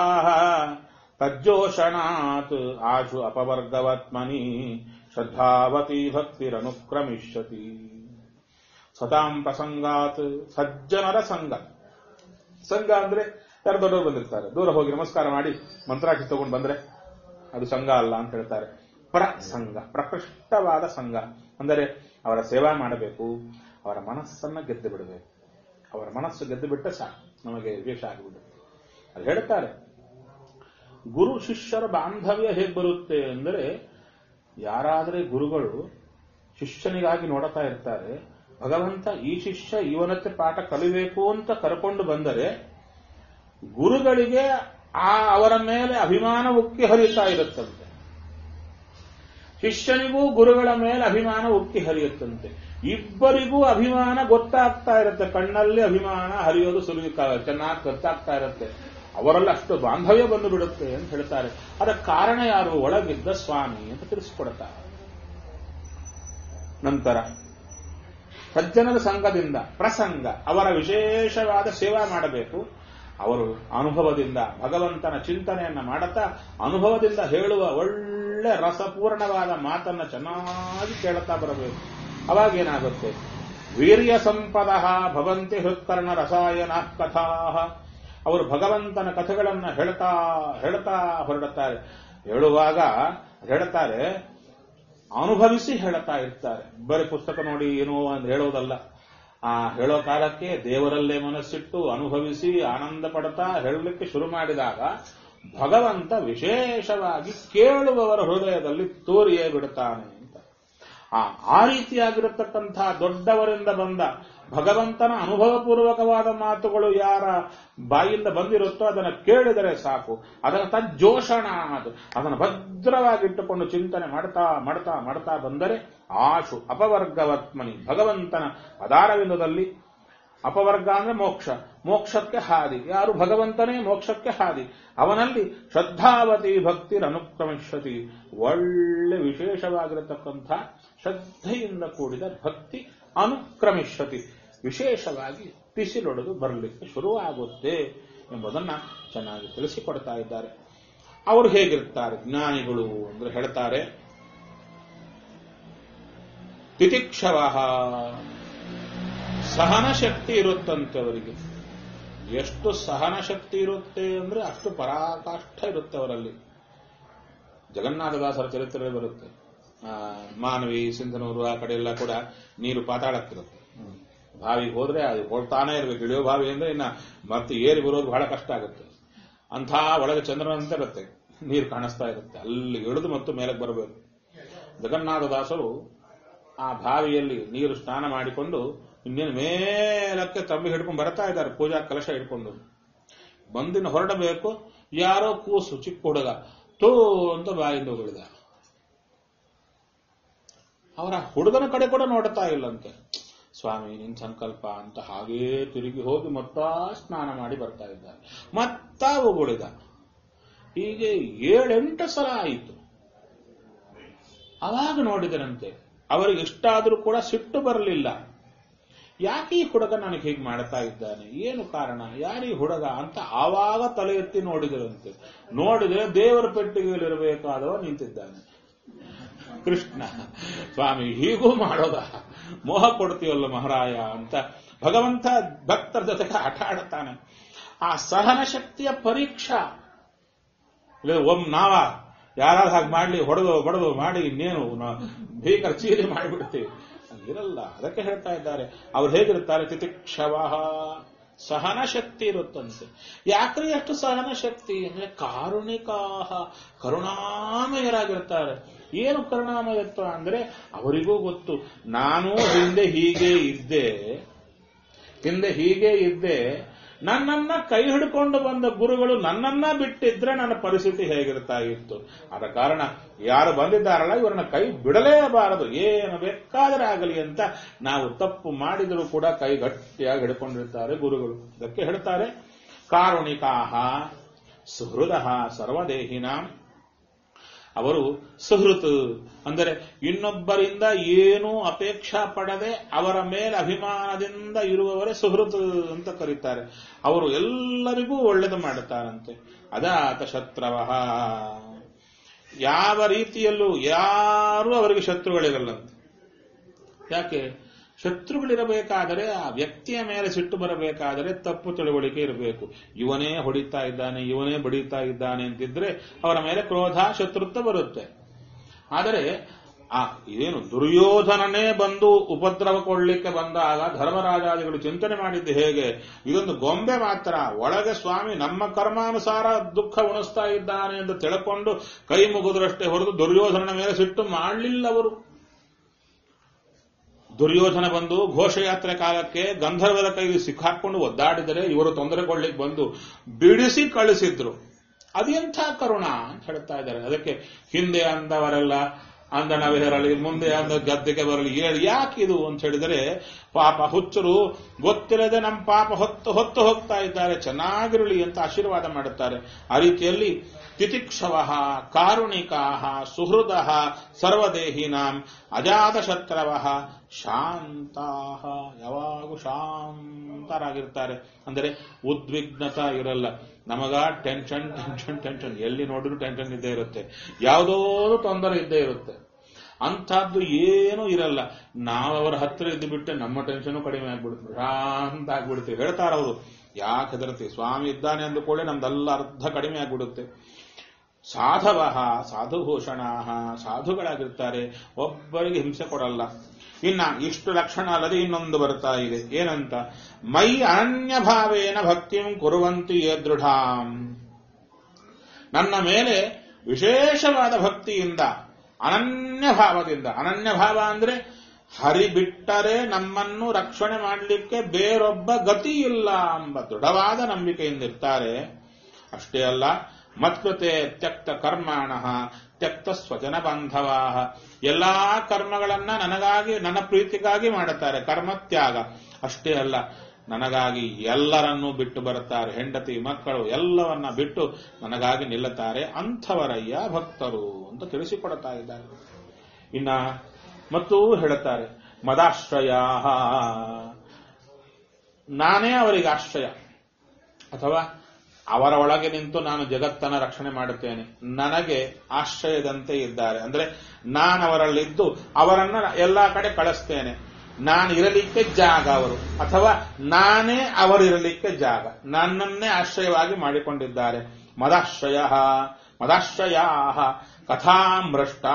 ತಜ್ಜೋಷಣಾತ್ ಆಶು ಅಪವರ್ಗವತ್ಮನಿ ಶ್ರದ್ಧಾವತಿ ಭಕ್ತಿರನುಕ್ರಮಿಷ್ಯತಿ. ಸತಾಂ ಪ್ರಸಂಗಾತ್, ಸಜ್ಜನರ ಸಂಘ. ಸಂಘ ಅಂದ್ರೆ ಯಾರು ದೊಡ್ಡವರು ಬಂದಿರ್ತಾರೆ, ದೂರ ಹೋಗಿ ನಮಸ್ಕಾರ ಮಾಡಿ ಮಂತ್ರಾಕ್ಷಿ ತಗೊಂಡು ಬಂದ್ರೆ ಅದು ಸಂಘ ಅಲ್ಲ ಅಂತ ಹೇಳ್ತಾರೆ. ಪ್ರಸಂಗ, ಪ್ರಕೃಷ್ಟವಾದ ಸಂಘ ಅಂದರೆ ಅವರ ಸೇವಾ ಮಾಡಬೇಕು, ಅವರ ಮನಸ್ಸನ್ನ ಗೆದ್ದು ಬಿಡಬೇಕು. ಅವರ ಮನಸ್ಸು ಗೆದ್ದು ಬಿಟ್ಟರೆ ಸಾಕು, ನಮಗೆ ದ್ವೇಷ ಆಗಿಬಿಡುತ್ತೆ. ಅದು ಹೇಳ್ತಾರೆ, ಗುರು ಶಿಷ್ಯರ ಬಾಂಧವ್ಯ ಹೇಗೆ ಬರುತ್ತೆ ಅಂದರೆ, ಯಾರಾದರೆ ಗುರುಗಳು ಶಿಷ್ಯನಿಗಾಗಿ ನೋಡ್ತಾ ಇರ್ತಾರೆ, ಭಗವಂತ ಈ ಶಿಷ್ಯ ಇವನತ್ತೆ ಪಾಠ ಕಲಿಬೇಕು ಅಂತ ಕರ್ಕೊಂಡು ಬಂದರೆ ಗುರುಗಳಿಗೆ ಆ ಅವರ ಮೇಲೆ ಅಭಿಮಾನ ಉಕ್ಕಿ ಹರಿಯುತ್ತಾ ಇರುತ್ತಂತೆ. ಶಿಷ್ಯನಿಗೂ ಗುರುಗಳ ಮೇಲೆ ಅಭಿಮಾನ ಉಕ್ಕಿ ಹರಿಯುತ್ತಂತೆ. ಇಬ್ಬರಿಗೂ ಅಭಿಮಾನ ಗೊತ್ತಾಗ್ತಾ ಇರುತ್ತೆ, ಕಣ್ಣಲ್ಲಿ ಅಭಿಮಾನ ಹರಿಯೋದು ಸುಲಭ ಚೆನ್ನಾಗಿ ಗೊತ್ತಾಗ್ತಾ ಇರುತ್ತೆ. ಅವರಲ್ಲಿ ಅಷ್ಟು ಬಾಂಧವ್ಯ ಬಂದು ಬಿಡುತ್ತೆ ಅಂತ ಹೇಳ್ತಾರೆ. ಅದಕ್ಕೆ ಕಾರಣ ಯಾರು? ಒಳಗಿದ್ದ ಸ್ವಾಮಿ ಅಂತ ತಿಳಿಸಿಕೊಡ್ತಾರೆ. ನಂತರ ಸಜ್ಜನರ ಸಂಘದಿಂದ ಪ್ರಸಂಗ, ಅವರ ವಿಶೇಷವಾದ ಸೇವಾ ಮಾಡಬೇಕು. ಅವರು ಅನುಭವದಿಂದ ಭಗವಂತನ ಚಿಂತನೆಯನ್ನ ಮಾಡುತ್ತಾ ಅನುಭವದಿಂದ ಹೇಳುವ ಒಳ್ಳೆ ರಸಪೂರ್ಣವಾದ ಮಾತನ್ನ ಚೆನ್ನಾಗಿ ಕೇಳುತ್ತಾ ಬರಬೇಕು. ಅವಾಗೇನಾಗುತ್ತೆ? ವೀರ್ಯ ಸಂಪದ ಭವಂತಿ ಹೃತ್ಕರ್ಣ ರಸಾಯನ ಕಥಾ. ಅವರು ಭಗವಂತನ ಕಥೆಗಳನ್ನ ಹೇಳ್ತಾ ಹೇಳ್ತಾ ಹೊರಡುತ್ತಾರೆ. ಹೇಳುವಾಗ ಹೇಳ್ತಾರೆ, ಅನುಭವಿಸಿ ಹೇಳ್ತಾ ಇರ್ತಾರೆ. ಬರೀ ಪುಸ್ತಕ ನೋಡಿ ಏನೋ ಅಂತ ಹೇಳೋದಲ್ಲ. ಆ ಹೇಳೋ ಕಾಲಕ್ಕೆ ದೇವರಲ್ಲೇ ಮನಸ್ಸಿಟ್ಟು ಅನುಭವಿಸಿ ಆನಂದ ಪಡ್ತಾ ಹೇಳಲಿಕ್ಕೆ ಶುರು ಮಾಡಿದಾಗ ಭಗವಂತ ವಿಶೇಷವಾಗಿ ಕೇಳುವವರ ಹೃದಯದಲ್ಲಿ ತೋರಿಯೇ ಬಿಡುತ್ತಾನೆ ಅಂತ. ಆ ಆ ರೀತಿಯಾಗಿರತಕ್ಕಂಥ ದೊಡ್ಡವರಿಂದ ಬಂದ ಭಗವಂತನ ಅನುಭವಪೂರ್ವಕವಾದ ಮಾತುಗಳು ಯಾರ ಬಾಯಿಂದ ಬಂದಿರುತ್ತೋ ಅದನ್ನು ಕೇಳಿದರೆ ಸಾಕು. ಅದನ್ನು ತಜ್ಜೋಷಣ, ಅದು ಅದನ್ನು ಭದ್ರವಾಗಿಟ್ಟುಕೊಂಡು ಚಿಂತನೆ ಮಾಡ್ತಾ ಮಾಡ್ತಾ ಮಾಡ್ತಾ ಬಂದರೆ ಆಶು ಅಪವರ್ಗವತ್ಮನಿ, ಭಗವಂತನ ಪದಾರವಿಂದದಲ್ಲಿ. ಅಪವರ್ಗ ಅಂದ್ರೆ ಮೋಕ್ಷ, ಮೋಕ್ಷಕ್ಕೆ ಹಾದಿ. ಯಾರು? ಭಗವಂತನೇ ಮೋಕ್ಷಕ್ಕೆ ಹಾದಿ. ಅವನಲ್ಲಿ ಶ್ರದ್ಧಾವತಿ ಭಕ್ತಿರನುಕ್ರಮಿಷ್ಯತಿ. ಒಳ್ಳೆ ವಿಶೇಷವಾಗಿರತಕ್ಕಂಥ ಶ್ರದ್ಧೆಯಿಂದ ಕೂಡಿದ ಭಕ್ತಿ ಅನುಕ್ರಮಿಷ್ಯತಿ, ವಿಶೇಷವಾಗಿ ಪಿಸಿಲೊಡೆದು ಬರಲಿಕ್ಕೆ ಶುರುವಾಗುತ್ತೆ ಎಂಬುದನ್ನ ಚೆನ್ನಾಗಿ ತಿಳಿಸಿಕೊಡ್ತಾ ಇದ್ದಾರೆ. ಅವರು ಹೇಗಿರ್ತಾರೆ ಜ್ಞಾನಿಗಳು ಅಂದ್ರೆ ಹೇಳ್ತಾರೆ, ತಿತಿಕ್ಷವ, ಸಹನ ಶಕ್ತಿ ಇರುತ್ತಂತೆ ಅವರಿಗೆ. ಎಷ್ಟು ಸಹನ ಶಕ್ತಿ ಇರುತ್ತೆ ಅಂದ್ರೆ ಅಷ್ಟು ಪರಾಕಾಷ್ಠ ಇರುತ್ತೆ ಅವರಲ್ಲಿ. ಜಗನ್ನಾಥದಾಸರ ಚರಿತ್ರೆ ಬರುತ್ತೆ. ಮಾನವಿ, ಸಿಂಧನೂರು ಆ ಕಡೆ ಎಲ್ಲ ಕೂಡ ನೀರು ಪಾತಾಳಕ್ಕಿರುತ್ತೆ. ಬಾವಿಗೆ ಹೋದ್ರೆ ಅದು ಹೊಳ್ತಾನೆ ಇರಬೇಕು. ಇಳಿಯೋ ಬಾವಿ ಅಂದ್ರೆ ಇನ್ನ ಮತ್ತೆ ಏರಿ ಬರೋದು ಬಹಳ ಕಷ್ಟ ಆಗುತ್ತೆ. ಅಂಥ ಒಳಗೆ ಚಂದ್ರನಂತೆ ಇರುತ್ತೆ, ನೀರು ಕಾಣಿಸ್ತಾ ಇರುತ್ತೆ. ಅಲ್ಲಿ ಇಳಿದು ಮತ್ತು ಮೇಲಕ್ಕೆ ಬರಬೇಕು. ಜಗನ್ನಾಥದಾಸರು ಆ ಬಾವಿಯಲ್ಲಿ ನೀರು ಸ್ನಾನ ಮಾಡಿಕೊಂಡು ಇನ್ನೇನು ಮೇಲಕ್ಕೆ ತಂಬಿ ಹಿಡ್ಕೊಂಡು ಬರ್ತಾ ಇದ್ದಾರೆ, ಪೂಜಾ ಕಲಶ ಹಿಡ್ಕೊಂಡು. ಬಂದಿನ ಹೊರಡಬೇಕು, ಯಾರೋ ಕೂಸು ಚಿಕ್ಕ ಹುಡುಗ ತೋ ಅಂತ ಬಾಯಿಂದ ಉಳಿದ. ಅವರ ಹುಡುಗನ ಕಡೆ ಕೂಡ ನೋಡ್ತಾ ಇಲ್ಲಂತೆ. ಸ್ವಾಮಿ ನಿನ್ ಸಂಕಲ್ಪ ಅಂತ ಹಾಗೇ ತಿರುಗಿ ಹೋಗಿ ಮತ್ತ ಸ್ನಾನ ಮಾಡಿ ಬರ್ತಾ ಇದ್ದಾರೆ. ಮತ್ತ ಉಗುಳಿದ. ಹೀಗೆ ಏಳೆಂಟು ಸಲ ಆಯಿತು. ಅವಾಗ ನೋಡಿದರಂತೆ ಅವರಿಗೆ ಇಷ್ಟಾದರೂ ಕೂಡ ಸಿಟ್ಟು ಬರಲಿಲ್ಲ. ಯಾಕೆ ಈ ಹುಡುಗ ನನಗೆ ಹೀಗೆ ಮಾಡ್ತಾ ಇದ್ದಾನೆ, ಏನು ಕಾರಣ, ಯಾರೀ ಹುಡುಗ ಅಂತ ಆವಾಗ ತಲೆ ಎತ್ತಿ ನೋಡಿದರಂತೆ. ನೋಡಿದ್ರೆ ದೇವರ ಪೆಟ್ಟಿಗೆಯಲ್ಲಿರಬೇಕಾದವ ನಿಂತಿದ್ದಾನೆ ಕೃಷ್ಣ. ಸ್ವಾಮಿ ಹೀಗೂ ಮಾಡೋದ, ಮೋಹ ಕೊಡ್ತೀವಲ್ಲ ಮಹಾರಾಯ ಅಂತ ಭಗವಂತ ಭಕ್ತರ ಜೊತೆಗೆ ಆಟ ಆಡುತ್ತಾನೆ. ಆ ಸಹನ ಶಕ್ತಿಯ ಪರೀಕ್ಷಾ. ಒಮ್ಮೆ ನಾವ ಯಾರಾದ್ರೂ ಹಾಗೆ ಮಾಡ್ಲಿ, ಹೊಡೆದು ಬಡದು ಮಾಡಿ ಇನ್ನೇನು ಭೀಕರ ಚೀರಿ ಮಾಡಿಬಿಡ್ತೀವಿ, ಇರಲ್ಲ. ಅದಕ್ಕೆ ಹೇಳ್ತಾ ಇದ್ದಾರೆ ಅವ್ರು ಹೇಗಿರ್ತಾರೆ, ತಿತಿಕ್ಷವ, ಸಹನ ಶಕ್ತಿ ಇರುತ್ತಂತೆ. ಯಾಕ್ರಿ ಅಷ್ಟು ಸಹನ ಶಕ್ತಿ ಅಂದ್ರೆ ಕಾರುಣಿಕಾಹ, ಕರುಣಾಮಯರಾಗಿರ್ತಾರೆ. ಏನು ಕರುಣಾಮಯತ್ವ ಅಂದ್ರೆ ಅವರಿಗೂ ಗೊತ್ತು, ನಾನು ಹಿಂದೆ ಹೀಗೆ ಇದ್ದೆ ಹಿಂದೆ ಹೀಗೆ ಇದ್ದೆ ನನ್ನನ್ನ ಕೈ ಹಿಡ್ಕೊಂಡು ಬಂದ ಗುರುಗಳು ನನ್ನನ್ನ ಬಿಟ್ಟಿದ್ರೆ ನನ್ನ ಪರಿಸ್ಥಿತಿ ಹೇಗಿರ್ತಾ ಇತ್ತು. ಆದ ಕಾರಣ ಯಾರು ಬಂದಿದ್ದಾರಲ್ಲ ಇವರನ್ನ ಕೈ ಬಿಡಲೇಬಾರದು, ಏನು ಬೇಕಾದರೆ ಆಗಲಿ ಅಂತ ನಾವು ತಪ್ಪು ಮಾಡಿದರೂ ಕೂಡ ಕೈ ಗಟ್ಟಿಯಾಗಿ ಹಿಡ್ಕೊಂಡಿರ್ತಾರೆ ಗುರುಗಳು. ಅದಕ್ಕೆ ಹೇಳ್ತಾರೆ ಕಾರುಣಿಕಾಹ ಸುಹೃದಃ ಸರ್ವದೇಹಿನಾಂ. ಅವರು ಸುಹೃತ್ ಅಂದರೆ ಇನ್ನೊಬ್ಬರಿಂದ ಏನೂ ಅಪೇಕ್ಷಾ ಪಡದೆ ಅವರ ಮೇಲೆ ಅಭಿಮಾನದಿಂದ ಇರುವವರೇ ಸುಹೃತ್ ಅಂತ ಕರೀತಾರೆ. ಅವರು ಎಲ್ಲರಿಗೂ ಒಳ್ಳೆದು ಮಾಡುತ್ತಾರಂತೆ. ಅದಾತ ಶತ್ರವಃ, ಯಾವ ರೀತಿಯಲ್ಲೂ ಯಾರೂ ಅವರಿಗೆ ಶತ್ರುಗಳಿರಲ್ಲಂತೆ. ಯಾಕೆ? ಶತ್ರುಗಳಿರಬೇಕಾದರೆ ಆ ವ್ಯಕ್ತಿಯ ಮೇಲೆ ಸಿಟ್ಟು ಬರಬೇಕಾದರೆ ತಪ್ಪು ತಿಳುವಳಿಕೆ ಇರಬೇಕು. ಇವನೇ ಹೊಡಿತಾ ಇದ್ದಾನೆ, ಇವನೇ ಬಡಿತಾ ಇದ್ದಾನೆ ಅಂತಿದ್ರೆ ಅವರ ಮೇಲೆ ಕ್ರೋಧ ಶತ್ರುತ್ವ ಬರುತ್ತೆ. ಆದರೆ ಆ ಏನು ದುರ್ಯೋಧನನೇ ಬಂದು ಉಪದ್ರವ ಕೊಡ್ಲಿಕ್ಕೆ ಬಂದಾಗ ಧರ್ಮರಾಜಾದಿಗಳು ಚಿಂತನೆ ಮಾಡಿದ್ದು ಹೇಗೆ, ಇದೊಂದು ಗೊಂಬೆ ಮಾತ್ರ, ಒಳಗೆ ಸ್ವಾಮಿ ನಮ್ಮ ಕರ್ಮಾನುಸಾರ ದುಃಖ ಉಣಿಸ್ತಾ ಇದ್ದಾನೆ ಎಂದು ತಿಳ್ಕೊಂಡು ಕೈ ಮುಗಿದ್ರಷ್ಟೇ ಹೊರತು ದುರ್ಯೋಧನನ ಮೇಲೆ ಸಿಟ್ಟು ಮಾಡಲಿಲ್ಲ ಅವರು. ದುರ್ಯೋಧನ ಬಂದು ಘೋಷಯಾತ್ರೆ ಕಾಲಕ್ಕೆ ಗಂಧರ್ವರ ಕೈಗೆ ಸಿಕ್ಕಾಕೊಂಡು ಒದ್ದಾಡಿದರೆ ಇವರು ತೊಂದರೆ ಕೊಡ್ಲಿಕ್ಕೆ ಬಂದು ಬಿಡಿಸಿ ಕಳಿಸಿದ್ರು. ಅದೆಂಥ ಕರುಣ ಅಂತ ಹೇಳ್ತಾ ಇದ್ದಾರೆ. ಅದಕ್ಕೆ ಹಿಂದೆ ಅಂದವರೆಲ್ಲ ಅಂದನವಿರಲಿ, ಮುಂದೆ ಅಂದ ಗದ್ದೆಗೆ ಬರಲಿ, ಯಾಕಿದು ಅಂತ ಹೇಳಿದರೆ ಪಾಪ ಹುಚ್ಚರು ಗೊತ್ತಿರದೆ ನಮ್ಮ ಪಾಪ ಹೊತ್ತು ಹೊತ್ತು ಹೋಗ್ತಾ ಇದ್ದಾರೆ, ಚೆನ್ನಾಗಿರಲಿ ಅಂತ ಆಶೀರ್ವಾದ ಮಾಡುತ್ತಾರೆ. ಆ ರೀತಿಯಲ್ಲಿ ತಿತಿಕ್ಷವಃ ಕಾರುಣಿಕಾಹ ಸುಹೃದಃ ಸರ್ವದೇಹಿನಾಂ ಅಜಾತಶತ್ರವಃ ಶಾಂತಾಹ, ಯಾವಾಗೂ ಶಾಂತರಾಗಿರ್ತಾರೆ. ಅಂದರೆ ಉದ್ವಿಗ್ನತಾ ಇರಲ್ಲ. ನಮಗ ಟೆನ್ಷನ್ ಟೆನ್ಷನ್ ಟೆನ್ಷನ್ ಎಲ್ಲಿ ನೋಡಿದ್ರು ಟೆನ್ಷನ್ ಇದ್ದೇ ಇರುತ್ತೆ, ಯಾವುದೋ ತೊಂದರೆ ಇದ್ದೇ ಇರುತ್ತೆ. ಅಂಥದ್ದು ಏನೂ ಇರಲ್ಲ. ನಾವು ಅವರ ಹತ್ತಿರ ಇದ್ದು ಬಿಟ್ಟೆ ನಮ್ಮ ಟೆನ್ಷನ್ ಕಡಿಮೆ ಆಗ್ಬಿಡ್ತೀವಿ, ಶಾಂತ ಆಗ್ಬಿಡ್ತೀವಿ. ಹೇಳ್ತಾರ ಅವರು, ಯಾಕೆ ಹೆದರ್ತಿ, ಸ್ವಾಮಿ ಇದ್ದಾನೆ ಅಂದುಕೊಳ್ಳೆ ನಮ್ದೆಲ್ಲ ಅರ್ಧ ಕಡಿಮೆ ಆಗ್ಬಿಡುತ್ತೆ. ಸಾಧವಃ ಸಾಧುಭೂಷಣಾಹ, ಸಾಧುಗಳಾಗಿರ್ತಾರೆ, ಒಬ್ಬರಿಗೆ ಹಿಂಸೆ ಕೊಡಲ್ಲ. ಇನ್ನ ಇಷ್ಟು ಲಕ್ಷಣ ಅಲ್ಲದೆ ಇನ್ನೊಂದು ಬರ್ತಾ ಇದೆ, ಏನಂತ, ಮೈ ಅನನ್ಯ ಭಾವೇನ ಭಕ್ತಿಂ ಕುರುವಂತಿ ಯೇ ದೃಢಾಂ. ನನ್ನ ಮೇಲೆ ವಿಶೇಷವಾದ ಭಕ್ತಿಯಿಂದ, ಅನನ್ಯ ಭಾವದಿಂದ, ಅನನ್ಯ ಭಾವ ಅಂದ್ರೆ ಹರಿ ಬಿಟ್ಟರೆ ನಮ್ಮನ್ನು ರಕ್ಷಣೆ ಮಾಡಲಿಕ್ಕೆ ಬೇರೊಬ್ಬ ಗತಿ ಇಲ್ಲ ಎಂಬ ದೃಢವಾದ ನಂಬಿಕೆಯಿಂದಿರ್ತಾರೆ. ಅಷ್ಟೇ ಅಲ್ಲ, ಮತ್ಕೃತೆ ತ್ಯಕ್ತ ಕರ್ಮಾಣ ತ್ಯಕ್ತ ಸ್ವಜನ ಬಾಂಧವಾ, ಎಲ್ಲಾ ಕರ್ಮಗಳನ್ನ ನನಗಾಗಿ ನನ್ನ ಪ್ರೀತಿಗಾಗಿ ಮಾಡುತ್ತಾರೆ, ಕರ್ಮತ್ಯಾಗ. ಅಷ್ಟೇ ಅಲ್ಲ, ನನಗಾಗಿ ಎಲ್ಲರನ್ನೂ ಬಿಟ್ಟು ಬರುತ್ತಾರೆ, ಹೆಂಡತಿ ಮಕ್ಕಳು ಎಲ್ಲವನ್ನ ಬಿಟ್ಟು ನನಗಾಗಿ ನಿಲ್ಲುತ್ತಾರೆ. ಅಂಥವರಯ್ಯ ಭಕ್ತರು ಅಂತ ತಿಳಿಸಿಕೊಡುತ್ತಾ ಇದ್ದಾರೆ. ಇನ್ನ ಮತ್ತು ಹೇಳುತ್ತಾರೆ, ಮದಾಶ್ರಯ, ನಾನೇ ಅವರಿಗೆ ಆಶ್ರಯ, ಅಥವಾ ಅವರ ಒಳಗೆ ನಿಂತು ನಾನು ಜಗತ್ತನ್ನ ರಕ್ಷಣೆ ಮಾಡುತ್ತೇನೆ, ನನಗೆ ಆಶ್ರಯದಂತೆ ಇದ್ದಾರೆ. ಅಂದ್ರೆ ನಾನು ಅವರಲ್ಲಿದ್ದು ಅವರನ್ನ ಎಲ್ಲಾ ಕಡೆ ಕಳಿಸ್ತೇನೆ. ನಾನು ಇರಲಿಕ್ಕೆ ಜಾಗ ಅವರು, ಅಥವಾ ನಾನೇ ಅವರಿರಲಿಕ್ಕೆ ಜಾಗ, ನನ್ನನ್ನೇ ಆಶ್ರಯವಾಗಿ ಮಾಡಿಕೊಂಡಿದ್ದಾರೆ. ಮದಾಶ್ರಯ ಮದಾಶ್ರಯಾ ಕಥಾಮೃಷ್ಟಾ,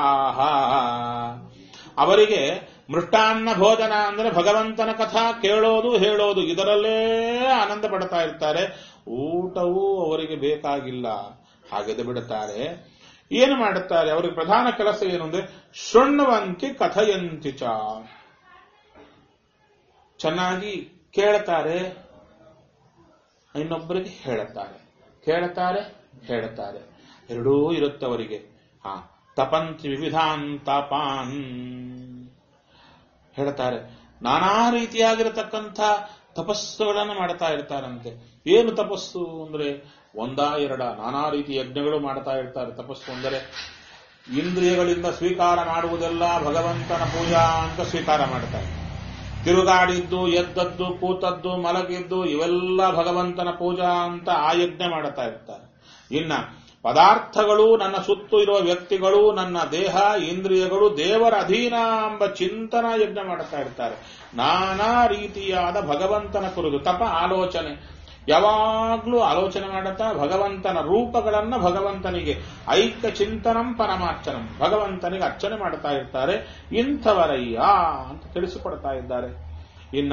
ಅವರಿಗೆ ಮೃಷ್ಟಾನ್ನ ಭೋಜನ ಅಂದ್ರೆ ಭಗವಂತನ ಕಥಾ ಕೇಳೋದು ಹೇಳೋದು, ಇದರಲ್ಲೇ ಆನಂದ ಪಡ್ತಾ ಇರ್ತಾರೆ. ಊಟವೂ ಅವರಿಗೆ ಬೇಕಾಗಿಲ್ಲ, ಹಾಗೆದೆ ಬಿಡುತ್ತಾರೆ. ಏನು ಮಾಡುತ್ತಾರೆ, ಅವರಿಗೆ ಪ್ರಧಾನ ಕೆಲಸ ಏನು ಅಂದ್ರೆ ಶೃಣ್ವಂತಿ ಕಥಯಂತಿ ಚ, ಚೆನ್ನಾಗಿ ಕೇಳ್ತಾರೆ, ಇನ್ನೊಬ್ಬರಿಗೆ ಹೇಳುತ್ತಾರೆ, ಕೇಳುತ್ತಾರೆ ಹೇಳುತ್ತಾರೆ, ಎರಡೂ ಇರುತ್ತವರಿಗೆ. ಹಾ, ತಪಂತಿ ವಿವಿಧಾನ್ ತಾಪಾನ್ ಹೇಳ್ತಾರೆ. ನಾನಾ ರೀತಿಯಾಗಿರತಕ್ಕಂಥ ತಪಸ್ಸುಗಳನ್ನು ಮಾಡ್ತಾ ಇರ್ತಾರಂತೆ. ಏನು ತಪಸ್ಸು ಅಂದ್ರೆ ಒಂದ ಎರಡ ನಾನಾ ರೀತಿ ಯಜ್ಞಗಳು ಮಾಡ್ತಾ ಇರ್ತಾರೆ. ತಪಸ್ಸು ಅಂದರೆ ಇಂದ್ರಿಯಗಳಿಂದ ಸ್ವೀಕಾರ ಮಾಡುವುದೆಲ್ಲ ಭಗವಂತನ ಪೂಜಾ ಅಂತ ಸ್ವೀಕಾರ ಮಾಡ್ತಾರೆ. ತಿರುಗಾಡಿದ್ದು, ಎದ್ದದ್ದು, ಕೂತದ್ದು, ಮಲಗಿದ್ದು ಇವೆಲ್ಲ ಭಗವಂತನ ಪೂಜಾ ಅಂತ ಆ ಯಜ್ಞ ಮಾಡ್ತಾ ಇರ್ತಾರೆ. ಇನ್ನ ಪದಾರ್ಥಗಳು, ನನ್ನ ಸುತ್ತು ಇರುವ ವ್ಯಕ್ತಿಗಳು, ನನ್ನ ದೇಹ ಇಂದ್ರಿಯಗಳು ದೇವರ ಅಧೀನ ಎಂಬ ಚಿಂತನ ಯಜ್ಞ ಮಾಡ್ತಾ ಇರ್ತಾರೆ. ನಾನಾ ರೀತಿಯಾದ ಭಗವಂತನ ಕುರಿತು ತಪ ಆಲೋಚನೆ, ಯಾವಾಗ್ಲೂ ಆಲೋಚನೆ ಮಾಡುತ್ತಾ ಭಗವಂತನ ರೂಪಗಳನ್ನ ಭಗವಂತನಿಗೆ ಐಕ್ಯ ಚಿಂತನಂ ಪರಮಾರ್ಚನಂ ಭಗವಂತನಿಗೆ ಅರ್ಚನೆ ಮಾಡ್ತಾ ಇರ್ತಾರೆ. ಇಂಥವರಯ್ಯ ಅಂತ ತಿಳಿಸಿಕೊಡ್ತಾ ಇದ್ದಾರೆ. ಇನ್ನ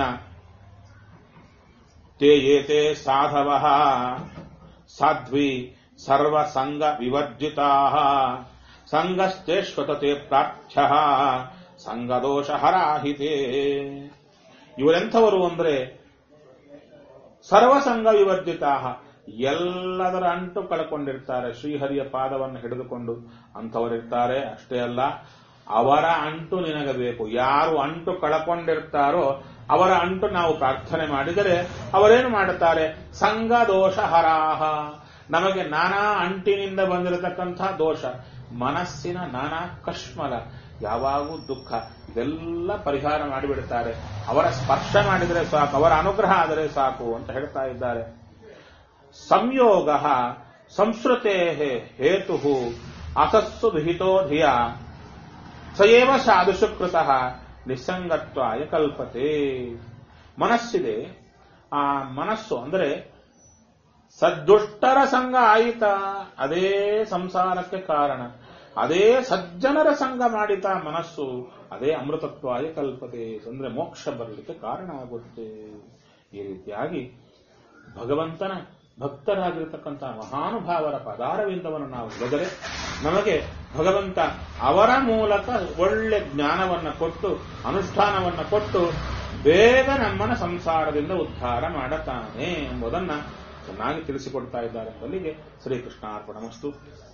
ತೇ ಏತೆ ಸಾಧವಃ ಸಾಧ್ವಿ ಸರ್ವ ಸಂಘ ವಿವರ್ಜಿತಾ ಸಂಘಸ್ಥೇಶ್ವತತೆ ಪ್ರಾರ್ಥ್ಯ ಸಂಘದೋಷ ಹರಾಹಿತೆ. ಇವರೆಂಥವರು ಅಂದ್ರೆ ಸರ್ವಸಂಗ ವಿವರ್ಜಿತಾ, ಎಲ್ಲದರ ಅಂಟು ಕಳ್ಕೊಂಡಿರ್ತಾರೆ. ಶ್ರೀಹರಿಯ ಪಾದವನ್ನು ಹಿಡಿದುಕೊಂಡು ಅಂಥವರಿರ್ತಾರೆ. ಅಷ್ಟೇ ಅಲ್ಲ, ಅವರ ಅಂಟು ನಿನಗೆ ಬೇಕು. ಯಾರು ಅಂಟು ಕಳ್ಕೊಂಡಿರ್ತಾರೋ ಅವರ ಅಂಟು ನಾವು ಪ್ರಾರ್ಥನೆ ಮಾಡಿದರೆ ಅವರೇನು ಮಾಡುತ್ತಾರೆ? ಸಂಘ ದೋಷ ಹರಾಹ, ನಮಗೆ ನಾನಾ ಅಂಟಿನಿಂದ ಬಂದಿರತಕ್ಕಂಥ ದೋಷ, ಮನಸ್ಸಿನ ನಾನಾ ಕಶ್ಮಲ, ಯಾವಾಗೂ ದುಃಖ, ಇದೆಲ್ಲ ಪರಿಹಾರ ಮಾಡಿಬಿಡುತ್ತಾರೆ. ಅವರ ಸ್ಪರ್ಶ ಮಾಡಿದರೆ ಸಾಕು, ಅವರ ಅನುಗ್ರಹ ಆದರೆ ಸಾಕು ಅಂತ ಹೇಳ್ತಾ ಇದ್ದಾರೆ. ಸಂಯೋಗ ಸಂಸ್ಕೃತೆ ಹೇತು ಅಸಸ್ಸು ವಿಹಿತೋ ಧಿಯ ಸಯೇವ ಸಾಧುಷು ಕೃತಃ ನಿಸ್ಸಂಗತ್ವಾಯ ಕಲ್ಪತೆ. ಮನಸ್ಸಿದೆ, ಆ ಮನಸ್ಸು ಅಂದರೆ ಸದ್ದುಷ್ಟರ ಸಂಘ ಆಯಿತಾ ಅದೇ ಸಂಸಾರಕ್ಕೆ ಕಾರಣ. ಅದೇ ಸಜ್ಜನರ ಸಂಘ ಮಾಡಿತಾ ಮನಸ್ಸು ಅದೇ ಅಮೃತತ್ವಾಯ ಕಲ್ಪತೆ, ಅಂದ್ರೆ ಮೋಕ್ಷ ಬರಲಿಕ್ಕೆ ಕಾರಣ ಆಗುತ್ತೆ. ಈ ರೀತಿಯಾಗಿ ಭಗವಂತನ ಭಕ್ತರಾಗಿರತಕ್ಕಂತಹ ಮಹಾನುಭಾವರ ಪದಾರವಿಂದವನ್ನು ನಾವು ಬೆಳೆದರೆ ನಮಗೆ ಭಗವಂತ ಅವರ ಮೂಲಕ ಒಳ್ಳೆ ಜ್ಞಾನವನ್ನು ಕೊಟ್ಟು ಅನುಷ್ಠಾನವನ್ನು ಕೊಟ್ಟು ಬೇಗ ನಮ್ಮನ್ನ ಸಂಸಾರದಿಂದ ಉದ್ಧಾರ ಮಾಡುತ್ತಾನೆ ಎಂಬುದನ್ನು ಚೆನ್ನಾಗಿ ತಿಳಿಸಿಕೊಡ್ತಾ ಇದ್ದಾರೆ. ಅಲ್ಲಿಗೆ ಶ್ರೀಕೃಷ್ಣಾರ್ಪಣಮಸ್ತು.